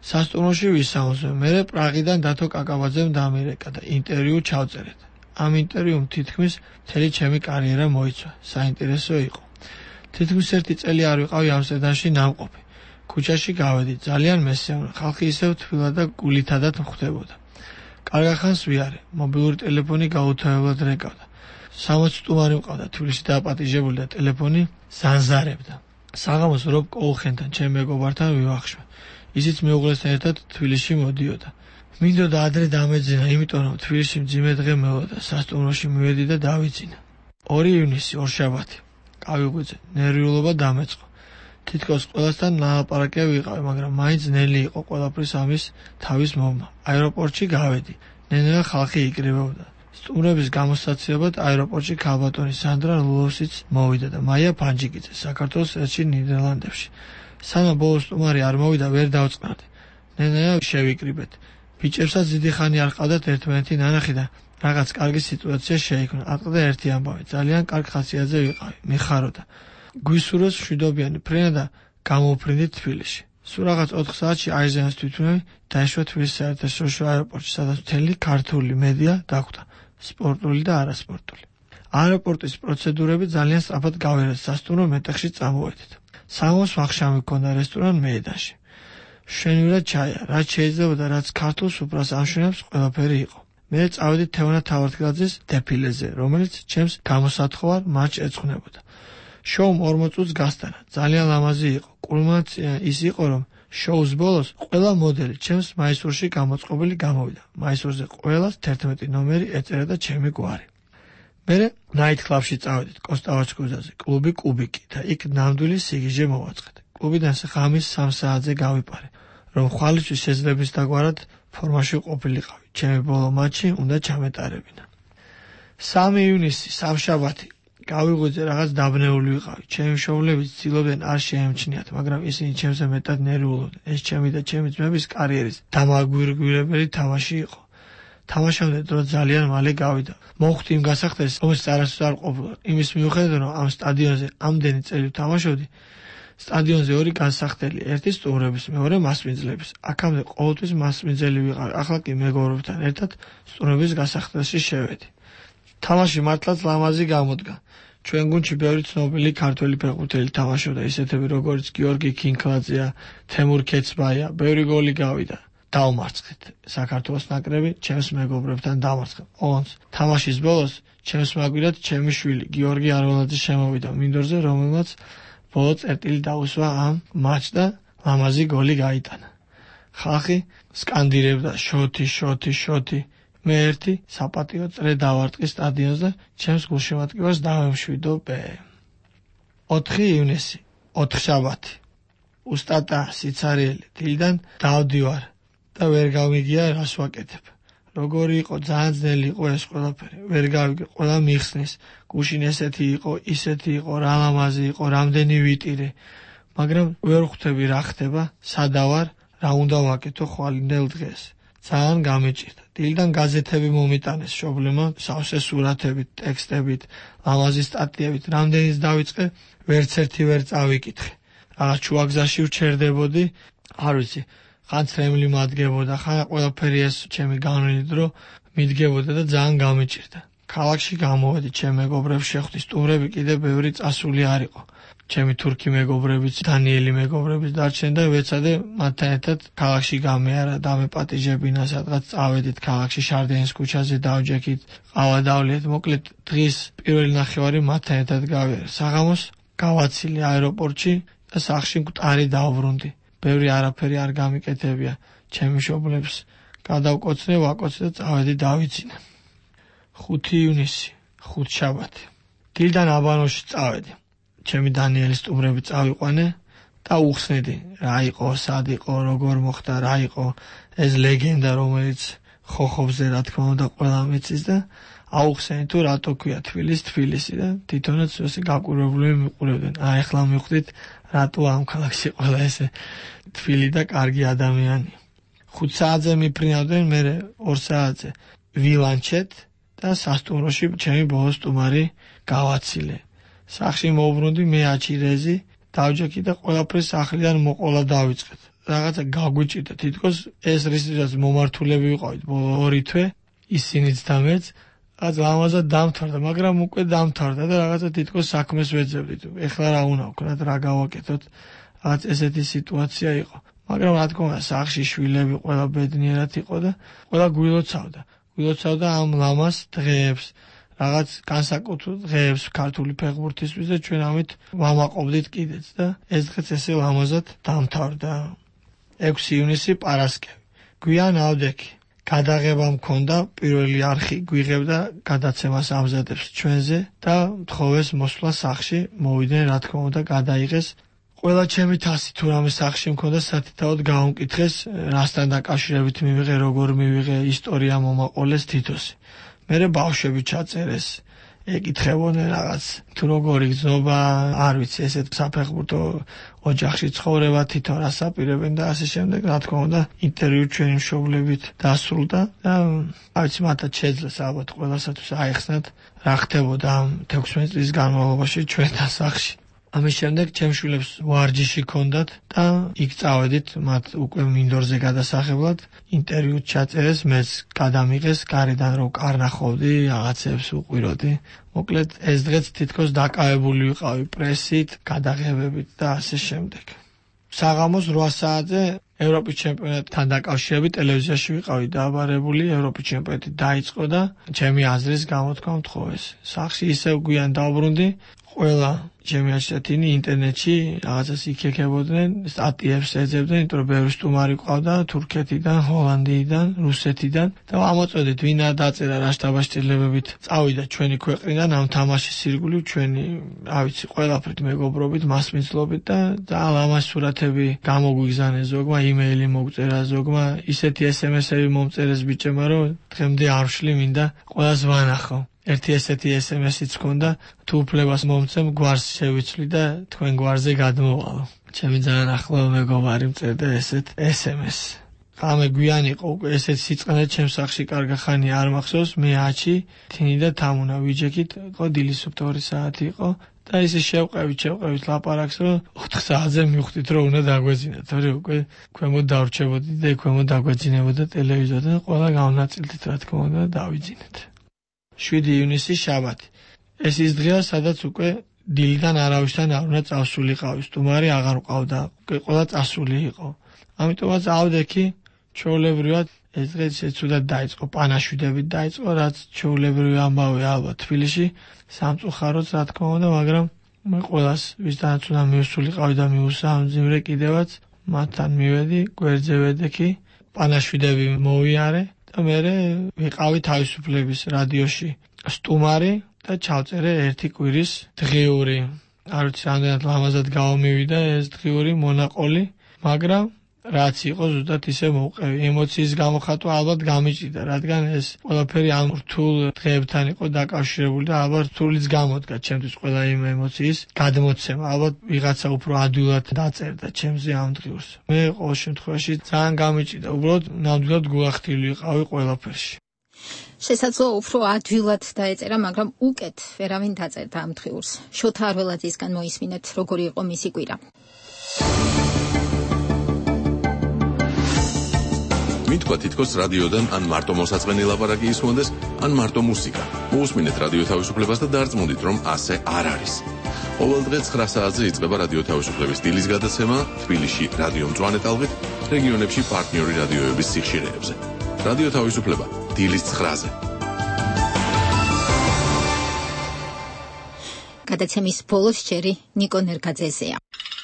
[SPEAKER 6] სასტუმროში ვისაუბრე, მე პრაღიდან დათო კაკაბაძემ დამირეკა და ინტერვიუ ჩავწერეთ. ამ ინტერვიუმ თითქმის მთელი ჩემი კარიერა მოიცვა. საინტერესო იყო. თითქმის 1 წელი არ ვიყავი ამსტერდამში ნამყოფი. ქუჩაში გავედი, ძალიან მესიამრა, ხალხი ისევ თბილად და გულითადად მხვდებოდა. კარგახანს ვიარე, მობილური ტელეფონი გაუთავებლად რეკავდა. 60 სტუმარი მყავდა თბილისში დაპატიჟებული და ტელეფონი ზანზარებდა. საღამოს რობ კოულხენთან ჩემ მეგობართან ვივახშვა. ისიც მეუღლესთან ერთად თბილისში მოდიოდა. მინდოდა ადრე დამეძინა, იმიტომ რომ თბილისში მძიმე დღე მელოდა, სასტუმროში მივედი და დავიძინა. 2 ივნისი, ორშაბათი. გავიღვიძე, ნერვიულობა დამეწყო. თითქოს ყველასთან ნალაპარაკია ვიყავი, მაგრამ მაინც ნელი იყო ყველაფრის ამის თავის მომმა. აეროპორტში გავედი. ნენელა ხალხი იკრიბებოდა. სტუმრების გამოსაცილებლად აეროპორტში ქალბატონი სანდრა ლულოვსიც მოვიდა და მაია ფანჯიკიძე, საქართველოს ერთში ნიდერლანდებში. სანამ ბოლო სტუმარი არ მოვიდა, ვერ დავწყნარდი. ნენელა შევიკრიბეთ. ბიჭებსაც დიდი ხანი არ ყავდათ ერთმანეთი ნანახი და რაღაც კარგი სიტუაცია შეიქმნა. ატყდა ერთი ამბავი, ძალიან კარგ ხასიათზე ვიყავი, მიხაროდა. გვისურვებს მშვიდობიანი ფრენა და გამოვფრინდით თბილისში. სულ რაღაც 4 საათში აიზენას თვითონვე დაეშვა თბილისის საერთაშორისო აეროპორტში, სადაც მთელი ქართული მედია დახვდა, სპორტული და არასპორტული. აეროპორტის პროცედურები ძალიან სწრაფად გავერეთ, სასტუმრო მეტეხში წამოვედით. საღამოს ვახშამი ჰქონდა რესტორან მეიდანში. მშვენივრად ჩაია, რაც შეიძლება და რაც ქართულს უბრალოდ ამშვენებს, ყველაფერი იყო. მე წავედი თევანა თავართილაძის დეფილეზე, რომელიც ჩემს გამოსათხოვარ მატჩს ეძღვნებოდა. შოუმ 40 წუთს გასტანა, ძალიან ლამაზი იყო. კულმინაცია ის იყო, რომ შოუს ბოლოს ყველა მოდელი ჩემს მაისურში გამოწყობილი გამოვიდა. მაისურზე ყველას 11 ნომერი ეწერა და ჩემი გვარი. მე ნაით კლუბში წავედით კოსტავაჩკუზაზე, კლუბი კუბიკი და იქ ნამდვილი სიგიჟე მოვაწყეთ. კლუბიდან ღამის 3 საათზე გავიპარე, რომ ხვალისთვის შეძლების დაგვარად ფორმაში ყოფილიყავი. ჩემი ბოლო მატჩი უნდა ჩამეტარებინა. 3 ივნისი, სამშაბათი. გავიღვიძე, რაღაც დაბნეული ვიყავი. ჩემი მშობლები ცდილობდნენ არ შეემჩნიათ, მაგრამ ისინი ჩემზე მეტად ნერვიულობდნენ. ეს ჩემი და ჩემი ძმების კარიერის დამაგვირგვირებელი თამაში იყო. თამაშამდე დრო ძალიან მალე გავიდა. მოვხვდი იმ გასახდელს, რომელიც არასდროს არ ყოფილა. იმის მიუხედავად, რომ ამ სტადიონზე ამდენი წელი ვთამაშობდი, სტადიონზე 2 გასახდელი, ერთი სტუმრების, მეორე მასპინძლების. აქამდე ყოველთვის მასპინძელი ვიყავი. ახლა კი მეგობრებთან ერთად სტუმრების გასახდელში შევედი. თამაში მართლაც ლამაზი გამოდგა. ჩვენ გუნდში ბევრი ცნობილი ქართველი ფეხბურთელი თამაშობდა, ისეთები როგორც გიორგი ქინქლაძეა, თემურ ქეცბაია, ბევრი გოლი გავიდა. დავმარცხეთ. საქართველოს ნაკრები ჩემს მეგობრებთან დამარცხა. ოღონდ თამაშის ბოლოს ჩემს მაგვირად ჩემი შვილი გიორგი არველაძე შემოვიდა მინდორზე, რომელმაც ბოლო წერტილი დაუსვა ამ მატჩს და ლამაზი გოლი გაიტანა. ხალხი სკანდირებდა შოთი, შოთი, შოთი. მე ერთი საპატიო წრე დავარტყი სტადიონს და ჩემს გულშემატკივარს დავემშვიდობე. 4 ივნისი, ოთხშაბათი. უსტატა სიცარიელი, დილიდან დავდივარ და ვერ გავიგია რას ვაკეთებ. როგორი იყო, ძალიან ძნელი იყო ეს ყველაფერი. ვერ გავიგე, ყველა მიხსნის, გუშინ ესეთი იყო, ისეთი იყო, რა ლამაზი იყო, რამდენი ვიტირე. მაგრამ ვერ ხვდები რა ხდება, სადავარ, რა უნდა ვაკეთო ხვალინდელ დღეს. ძალიან გამეჭირდა. დილიდან გაზეთები მომიტანეს მშობლებმა, სავსე სურათებით, ტექსტებით, ლამაზი სტატიებით, რამდენიც დავიწყე, ვერც ერთი ვერ წავიკითხე. რაღაც ჩუაგზაში ვჩერდებოდი, არ ვიცი, ხან ცრემლი მადგებოდა, ხან ყველაფერი ეს ჩემი განვლილი დრო მიდგებოდა და ძალიან გამეჭირდა. ქალაქში გამოვედი, ჩემ მეგობრებს შეხვდი, სტუმრები კიდე ბევრი წასული არ იყო. ჩემი თურქი მეგობრებიც, დანიელი მეგობრებიც დარჩნენ და ვეცადე მათთან ერთად ქალაქში გამეარა, დამეპატიჟებინა, სადღაც წავედით ქალაქში შარდენის ქუჩაზე დავჯექით, ყავა დავლიეთ, მოკლედ დღის პირველი ნახევარი მათთან ერთად გავიარე. საღამოს გავაცილე აეროპორტში და სახლში მკვდარი დავბრუნდი. ბევრი არაფერი არ გამიკეთებია, ჩემი მშობლებს გადავკოცნე, ვაკოცე და წავედი დავიძინე. 5 ივნისი, ხუთშაბათი. დილიდან აბანოში წავედი. ჩემი დანიელის სტუმრები წავიყვანე და უხსნედი რა იყო, სად იყო, როგორ მოხდა, რა იყო ეს ლეგენდა, რომელიც ხოხობზე რა თქმა უნდა ყველა მეცის და აუხსენი თუ რატო ქვია თბილისი და თვითონაც ესე გაკვირვებული მიყურებდნენ. ახლა მივხვდით რატო ამ ქალაქში ყველა ესე თბილი და კარგი ადამიანი. 5 საათზე მიფრინავდნენ, მე 2 საათზე ვილანჩეთ და სასტუმროში ჩემი ბოლო სტუმარი გავაცილე. სახლში მოვბრუნდი, მე აჩირეზი, დავჯექი და ყველაფრის სახლიდან მოყოლა დავიწყეთ. რაღაცა გაგვიჭირდა თითქოს ეს რისთვისაც მომართულები ვიყავით ბოლო 2 თვე ისინიც და მეც რაც ლამაზად დამთავრდა, მაგრამ უკვე დამთავრდა და რაღაცა თითქოს საქმეს ვეძებდით. ეხლა რა უნდა ვქნათ, რა გავაკეთოთ? რაც ესეთი სიტუაცია იყო. მაგრამ რა თქმა უნდა, სახში შვილები ყველა ბედნიერად იყო და ყველა გვილოცავდა ამ ლამას დღეებს, რაღაც განსაკუთრებულ დღეებს ქართული ფეხბურთისთვის და ჩვენ ამით ვამაყობდით კიდეც და ეს დღეც ესე ლამაზად დამთავრდა. 6 ივნისი პარასკევი. გვიან ავდექი. გადაღება მქონდა, პირველი არხი გვიღებდა გადაცემას ამზადებს ჩვენზე და მთხოვეს მოსვლა სახში, მოვიდნენ რა თქმა უნდა გადაიღეს. ყველა ჩემი თასი თუ რამე სახში მქონდა სათითაოდ გავუმკითხეს, რასთან დაკავშირებით მივიღე, როგორ მივიღე, ისტორია მომაყოლეს თითოსი. მერე ბავშვები ჩაწერეს, ეკითხებოდნენ რაღაც თუ როგორი გზნობა, არ ვიცი, ესეთ საფეხბურთო ოჯახში ცხოვრება თვითონ რას აპირებენ და ასე შემდეგ, რა თქმა უნდა, ინტერვიუ ჩვენი მშობლებით დასრულდა და არ ვიცი, მათაც შეძლეს ალბათ ყველასათვის აეხსნათ რა ხდებოდა ამ 16 წლის განმავლობაში ჩვენთან სახში. ამის შემდეგ ჩემს შვილებს ვარჯიში ჰქონდათ და იქ წავედით მათ უკვე მინდორზე გადასახებლად, ინტერვიუ ჩაწერეს, მეც გადამიღეს, გარედან რო კარნახობდი, რაღაცებს უყვიროდი. მოკლედ ეს დღეც თითქოს დაკავებული ვიყავი პრესით, გადაღებებით და ასე შემდეგ. საღამოს 8 საათზე ევროპის ჩემპიონატთან დაკავშირებით ტელევიზიაში ვიყავი დააბარებული, ევროპის ჩემპიონატი დაიწყო და ჩემი აზრის გამოთქვა მთხოვეს. სახში ისევ გვიან დავბრუნდი, ყველა ჩემი აშშათინი ინტერნეტში რაღაცას იქექებოდნენ, სტატიებს ეძებდნენ, იმიტომ რომ ბევრი სტუმარი ყავდა თურქეთიდან, ჰოლანდიიდან, რუსეთიდან და ამოწოდეთ ვინა დაწერა რა შთაბეჭდილებებით წავიდა ჩვენი ქვეყნიდან ამ თამაშის ირგვლივ ჩვენი, რა ვიცი, ყველაფრით მეგობრობით, მასმიძლობით და ძალიან ლამაზ სურათები გამოგვიგზავნეს ზოგმა, იმეილი მოგწერა ზოგმა, ისეთი SMS-ები მომწერეს ბიჭებმა, რომ დღემდე არ ვშლი, მინდა ყველას ვანახო. ერთი ესეთი SMS-იც ჰქონდა, თუ უფლებას მომცემ, გვარს შევიცვლი და თქვენ გვარზე გადმოვალო. ჩემი ძალიან ახლო მეგობარი მწერდა ესეთ SMS. ამე გვიან იყო უკვე ესეთ სიწყნე ჩემს სახში კარგა ხანი არ მახსოვს, მე აჩი, თინი და თამუნა ვიჯექით, იყო დილისუფთა 2 საათი იყო და ისე შევყევით ლაპარაკს, რომ 4 საათზე მივხვდით, რომ უნდა დაგვეძინათ, თორე უკვე ქვემოთ დავრჩებოდით და ქვემოთ დაგვეძინებოდა ტელევიზორიდან, ყველა გავნაწილდით რა თქმა უნდა და დავიძინეთ. 7 ივნისი შაბათი. ეს ის დღეა, სადაც უკვე დილიდან არავისთან არ უნდა წავსულიყავი, სტუმარი აღარ ყავდა, უკვე ყველა წასული იყო. ამიტომაც ავდექი ჩვეულებრივად ეს დღე ცუდად დაიწყო, პანაშვიდებით დაიწყო, რაც ჩვეულებრივი ამბავი ალბათ თბილისში, სამწუხაროდ რა თქმა უნდა, მაგრამ მე ყველას ვისთანაც უნდა მივსულიყავი და მივუსამძიმრე კიდევაც, მათთან მივედი, გვერდზე ვედექი, პანაშვიდები მოვიარე და მერე ვიყავი თავისუფლების რადიოში სტუმარი და ჩავწერე ერთი კვირის დღიური. არ ვიცი, რამდენად ლამაზად გავამივიდა ეს დღიური მონაყოლი, მაგრამ რაც იყო ზუსტად ისე მოვყევი. ემოციის გამოხატვა ალბათ გამიჭირდა, რადგან ეს ყველაფერი ამ რთულ დღეებთან იყო დაკავშირებული და ალბათ რთულიც გამოდგა ჩემთვის ყველა იმ ემოციის გადმოცემა. ალბათ ვიღაცა უფრო ადვილად დაწერდა ჩემზე ამ დღიურს. მე ყოველ შემთხვევაში ძალიან გამიჭირდა, უბრალოდ ნამდვილად გულახდილი ვიყავი ყველაფერში.
[SPEAKER 1] შესაძლოა უფრო ადვილად დაეწერა, მაგრამ უკეთ ვერავინ დაწერდა ამ დღიურს. შოთა არველაძისგან მოისმინეთ, როგორი იყო მისი კვირა.
[SPEAKER 2] მითქვა თითქოს რადიოდან ან მარტო მოსაწყენი ლაპარაკი ისმონდეს, ან მარტო მუსიკა. მოусმინეთ რადიო თავისუფლებას და დარწმუნდით, რომ ასე არ არის. ყოველ დღე 9 საათზე იწყება რადიო თავისუფლების დილის გადაცემა თბილისში რადიო მწვანე ტალღით, რეგიონებში პარტნიორი რადიოების სიხშირეებზე. რადიო თავისუფლება დილის 9-ზე.
[SPEAKER 1] გადაცემის ბოლოს ჯერი ნიკო ნერგაძეზეა.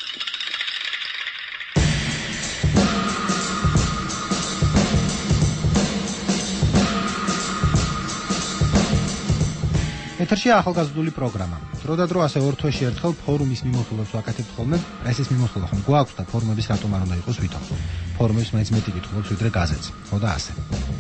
[SPEAKER 19] ეთერშია ახალგაზრდული პროგრამა. დრო და დრო ასე ორ თვეში ერთხელ ფორუმის მიმოხილვებს ვაკეთებთ ხოლმე. პრესის მიმოხილვა ხომ გვაქვს და ფორუმების რატომ არ უნდა იყოს ვითომ. ფორუმებს მაინც მეტი კითხულობს ვიდრე გაზეთს. ხო და ასე.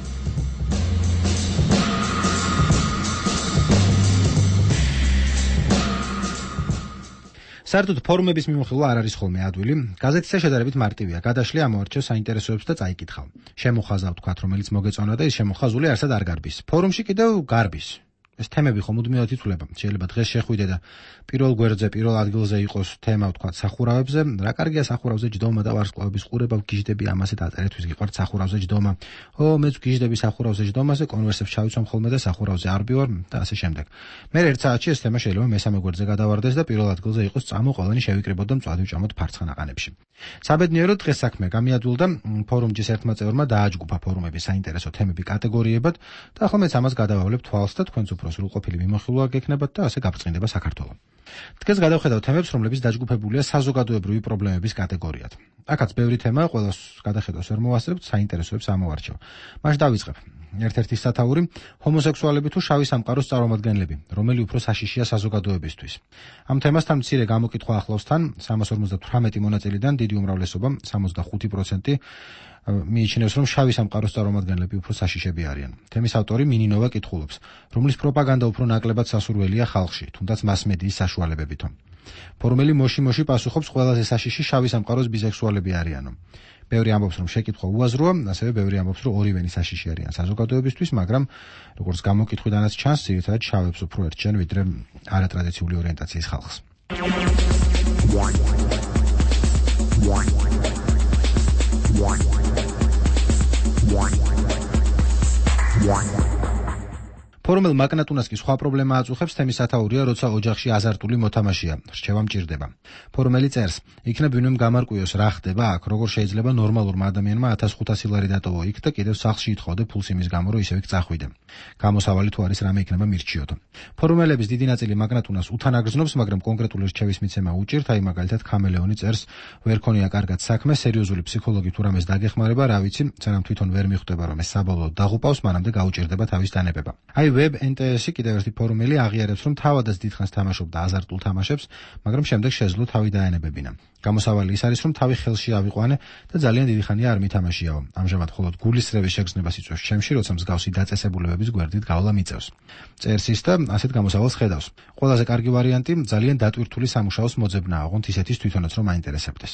[SPEAKER 19] საერთოდ ფორუმების მიმოხილვა არ არის ხოლმე ადვილი. გაზეთისა შედარებით მარტივია. გადაშლი ამოარჩევ საინტერესოებს და წაიკითხავ. შემოხაზავ თქვათ, რომელიც მოგეწონა და ის შემოხაზული არსად არ გარბის. ფორუმში კიდევ გარბის. ეს თემები ხომ მუდმივად იცვლება. შეიძლება დღეს შეხვიდე და პირველ გვერდზე, პირველ ადგილზე იყოს თემა, ვთქვათ, სახურავებზე. რა კარგია სახურავზე ჯდომა და ვარსკვლავების ყურება, გიჟდები ამაზე დაწერეთ, ვის გიყვართ სახურავზე ჯდომა. მეც გიჟდები სახურავზე ჯდომაზე, კონვერსებს ჩავიცვამ ხოლმე და სახურავზე არ ბივარ და ასე შემდეგ. მე ერთ საათში ეს თემა შეიძლება მესამე გვერდზე გადავარდეს და პირველ ადგილზე იყოს წამო ყველანი შევიკრიბოთ და მწვადი ვჭამოთ ფარცხანაყანებში. საბედნიეროდ დღეს საქმე გამიადვილდა, ფორუმის ერთმა წევრმა დააჯგუფა ფორუმების საინტერესო თემები კატეგორიებად და ახლა მეც ამას გადავავლებ თვალს და თქვენც უფრო სრულყოფილი მიმოხილვა გექნებათ და ასე გაფრწყინდება საქართველო. დღეს გადავხედავ თემებს, რომლებიც დაჯგუფებულია საზოგადოებრივი პრობლემების კატეგორიად. აქაც ბევრი თემაა, ყველას გადახედავს ვერ მოვასწრებთ, საინტერესოებს ამოვარჩევ. მაშ დავიწყებ. ერთ-ერთი სათაური ჰომოსექსუალები თუ შავი სამყაროს წარმომადგენლები, რომელი უფრო საშიშია საზოგადოებისთვის. ამ თემასთან მცირე გამოკითხვა ახლავს თან 358 მონაწილიდან დიდი უმრავლესობა 65% მიიჩნევს, რომ შავი სამყაროს წარმომადგენლები უფრო საშიშები არიან. თემის ავტორი მინინოვა კითხულობს, რომლის პროპაგანდა უფრო ნაკლებად სასურველია ხალხში, თუნდაც მასმედიის საშუალებებითო. ფორუმელი მოში პასუხობს, ყველაზე საშიში შავი სამყაროს ბისექსუალები არიანო. ბევრი ამბობს, რომ შეკითხვა უაზროა, ასევე ბევრი ამბობს, რომ ორივენი საშიში არიან საზოგადოებისთვის, მაგრამ როგორც გამოკითხვიდანაც ჩანს, ძირითადად შავებს უფრო ერჩიან, ვიდრე არატრადიციული ორიენტაციის ხალხს. ფორუმელ მაგნატუნას კი სხვა პრობლემა აწუხებს, თემის სათაურია, როცა ოჯახში აზარტული მოთამაშია, რჩევა მჭირდება. ფორუმელი წერს, იქნებ ვინმემ გამარკვიოს რა ხდება აქ, როგორ შეიძლება ნორმალურმა ადამიანმა 1500 ლარი დატოვო იქ და კიდევ სახლში ითხოვდე ფულს იმის გამო, რომ ისევ იქ წახვიდე. გამოსავალი თუ არის რამე იქნება მირჩიოდო. ფორუმელების დიდი ნაწილი მაგნატუნას უთანაგრძნობს, მაგრამ კონკრეტული რჩევის მიცემა უჭირთ, აი მაგალითად ქამელეონი წერს, ვერ ქონია კარგად საქმე, სერიოზული ფსიქოლოგი თუ რამეს დაგეხმარება, რა ვიცი, სანამ თვითონ ვერ მიხვდება, რომ ეს საბოლოოდ დაღუპავს, მანამდე გაუჭირდება თავის დანებება. აი Web NTS-ი კიდევ ერთი ფორუმელი აღიარებს, რომ თავადაც დიდხანს თამაშობდა აზარტულ თამაშებს, მაგრამ შემდეგ შეძლო თავი დაენებებინა. გამოსავალი ის არის, რომ თავი ხელში ავიყვანე და ძალიან დიდი ხანია არ მითამაშიაო. ამჟამად მხოლოდ გულისრევის შეგრძნებას იწვევს ჩემში, როცა მსგავსი დაწესებულებების გვერდით გავლა მიწევს. წერს ის და ასეთ გამოსავალს ხედავს. ყველაზე კარგი ვარიანტი ძალიან დატვირთული სამუშაოს მოძებნაა, ოღონდ ისეთის თვითონაც რომ აინტერესებდეს.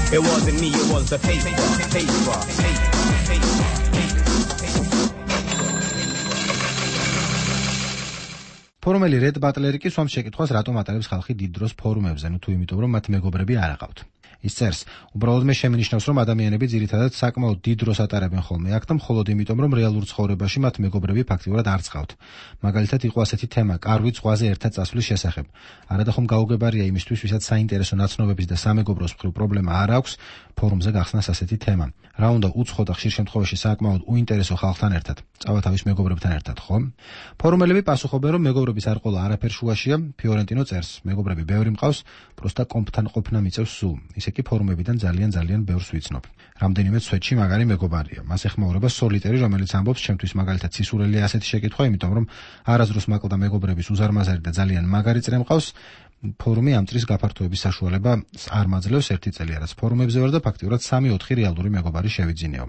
[SPEAKER 19] ფორუმელი რედ ბატლერი კი სვამს შეკითხვას, რატომ ატარებს ხალხი დიდ დროს ფორუმებზე, თუ იმიტომ, რომ მათ მეგობრები არ აყავთ. ის წერს, უბრალოდ მე შემინიშნავს, რომ ადამიანები ძირითადად საკმაოდ დიდ დროს ატარებენ ხოლმე აქ და მხოლოდ იმიტომ, რომ რეალურ ცხოვრებაში მათ მეგობრები ფაქტიურად არ წყავთ. მაგალითად, იყო ასეთი თემა, კარვით ზღვაზე ერთად წასვლის შესახებ. არადა ხომ გაუგებარია იმისთვის, ვისაც საინტერესო ნაცნობების და სამეგობროს მხრივ პრობლემა არ აქვს, ფორუმზე გახსნას ასეთი თემა. რა უნდა უცხო და ხშირ შემთხვევაში საკმაოდ უინტერესო ხალხთან ერთად, წავა თავის მეგობრებთან ერთად, ხო? ფორუმელები პასუხობენ, რომ მეგობრობის არ ყოლა არაფერ შუაშია, ფიორენტინო წერს, მეგობრები ბევრი მყავს, პროსტა კომპთან ყოფნა მიწევს სულ. ისე კი ფორუმებიდან ძალიან ბევრს ვიცნობ. რამდენიმე სვეტში მაგარი მეგობარია. მას ეხმაურება სოლიტერი, რომელიც ამბობს, ჩემთვის მაგალითად სისურელია ასეთი შეკითხვა, იმიტომ რომ არასდროს მაკლდა მეგობრების უზარმაზარი და ძალიან მაგარი წრე მყავს. ფორუმი ამ წრის გაფართოების საშუალება არ მაძლევს, ერთი წელია რაც ფორუმებზე ვარ და ფაქტიურად 3-4 რეალური მეგობარი შევიძინეო.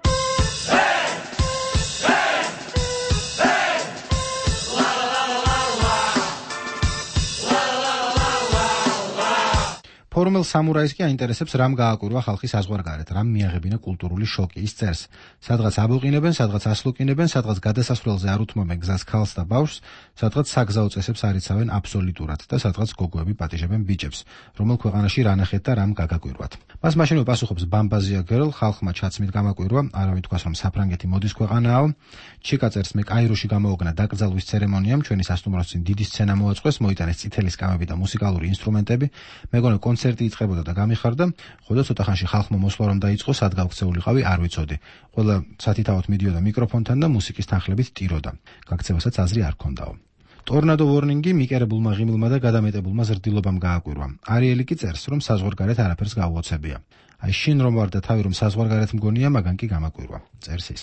[SPEAKER 19] ფორუმელ სამურაის კი აინტერესებს, რამ გააკვირვა ხალხის საზღვარგარეთ, რამ მიაღებინა კულტურული შოკი. ის წერს, სადღაც აბოყინებენ, სადღაც ასლოკინებენ, სადღაც გადასასვლელზე არ უთმობენ გზას ქალს და ბავშვს, სადღაც საგზაო წესებს არ იცავენ აბსოლუტურად და სადღაც გოგოები პატიჟებენ ბიჭებს, რომელ ქვეყანაში რა ნახეთ და რამ გაგაკვირვათ. მას მაშინვე პასუხობს ბამბაზია გერლ, ხალხმა ჩაცმით გამაკვირვა, არავინ თქვას, რომ საფრანგეთი მოდის ქვეყანაო. ჩიკა წერს, მე კაიროში გამოვოგნა დაკრძალვის ცერემონიამ, ჩვენი სასტუმროს წინ დიდი სცენა მოაწყვეს, მოიტანეს წითელი სკამები და მუსიკალური ინსტრუმენტები, მეგონე კონცერტი იწყებოდა და გამიხარდა, ხოდა ცოტა ხანში ხალხმა მოსვლა რომ დაიწყო, სად გავქცეულიყავი არ ვიცოდი. ყველა სათითაოდ მიდიოდა მიკროფონთან და მუსიკის თანხლებით ტიროდა. გაქცევასაც აზრი არ ქონდაო. ტორნადო ვორნინგი მიკერებულმა ღიმილმა და გადამეტებულმა ზრდილობამ გააკვირვა. არიელი კი წერს, რომ საზღვარგარეთ არაფერს გაუოცებია. აი შინ რომ ვარ და თავი რომ საზღვარგარეთ მგონია, მაგან კი გამაკვირვა. წერს ის.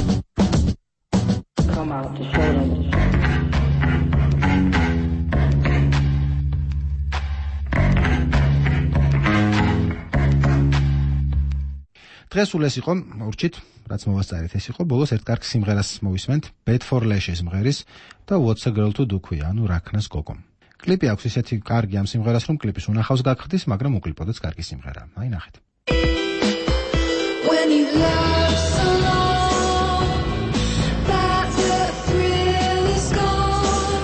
[SPEAKER 19] Come out to show them. დღეს ულეს იყო, ურჩით, რაც მოვასწარეთ, ეს იყო ბოლოს ერთ კარგ სიმღერას მოვისმენთ, Bad for Lashes მღერის და What's a Girl to Do ქვია, ანუ რაქნას გოგო. კლიპი აქვს ისეთი კარგი ამ სიმღერას, რომ კლიპის უნახავს გაგხდის, მაგრამ უკლიპოდაც კარგი სიმღერა. აი ნახეთ. When you love so long, that the thrill is gone.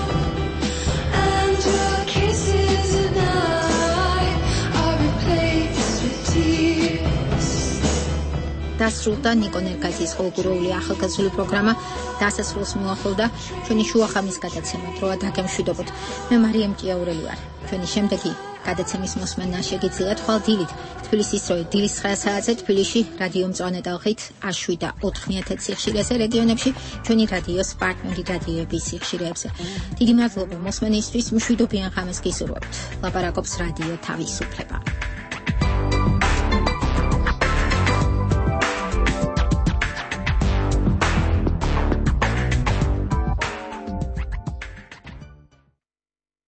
[SPEAKER 1] დასრულდა ნიკო ნერგაძის ხალხურული ახალგაზრდული პროგრამა დასასრულს მოახლოვდა ჩვენი შუახამის გადაცემა დროა დაგემშვიდობოთ მე მარიამ ჭიაურელი ვარ ჩვენი შემდეგი გადაცემის მოსმენა შეგიძლიათ ხვალ დილით თბილისის დროით დილის 9 საათზე თბილისში რადიო მწვანე ტალღით 7.90 სიხშირეზე რეგიონებში ჩვენი რადიოს პარტნიორი რადიოების სიხშირეებზე დიდი მადლობა მოსმენისთვის მშვიდობიან ღამეს გისურვებთ ლაპარაკობს რადიო თავისუფლება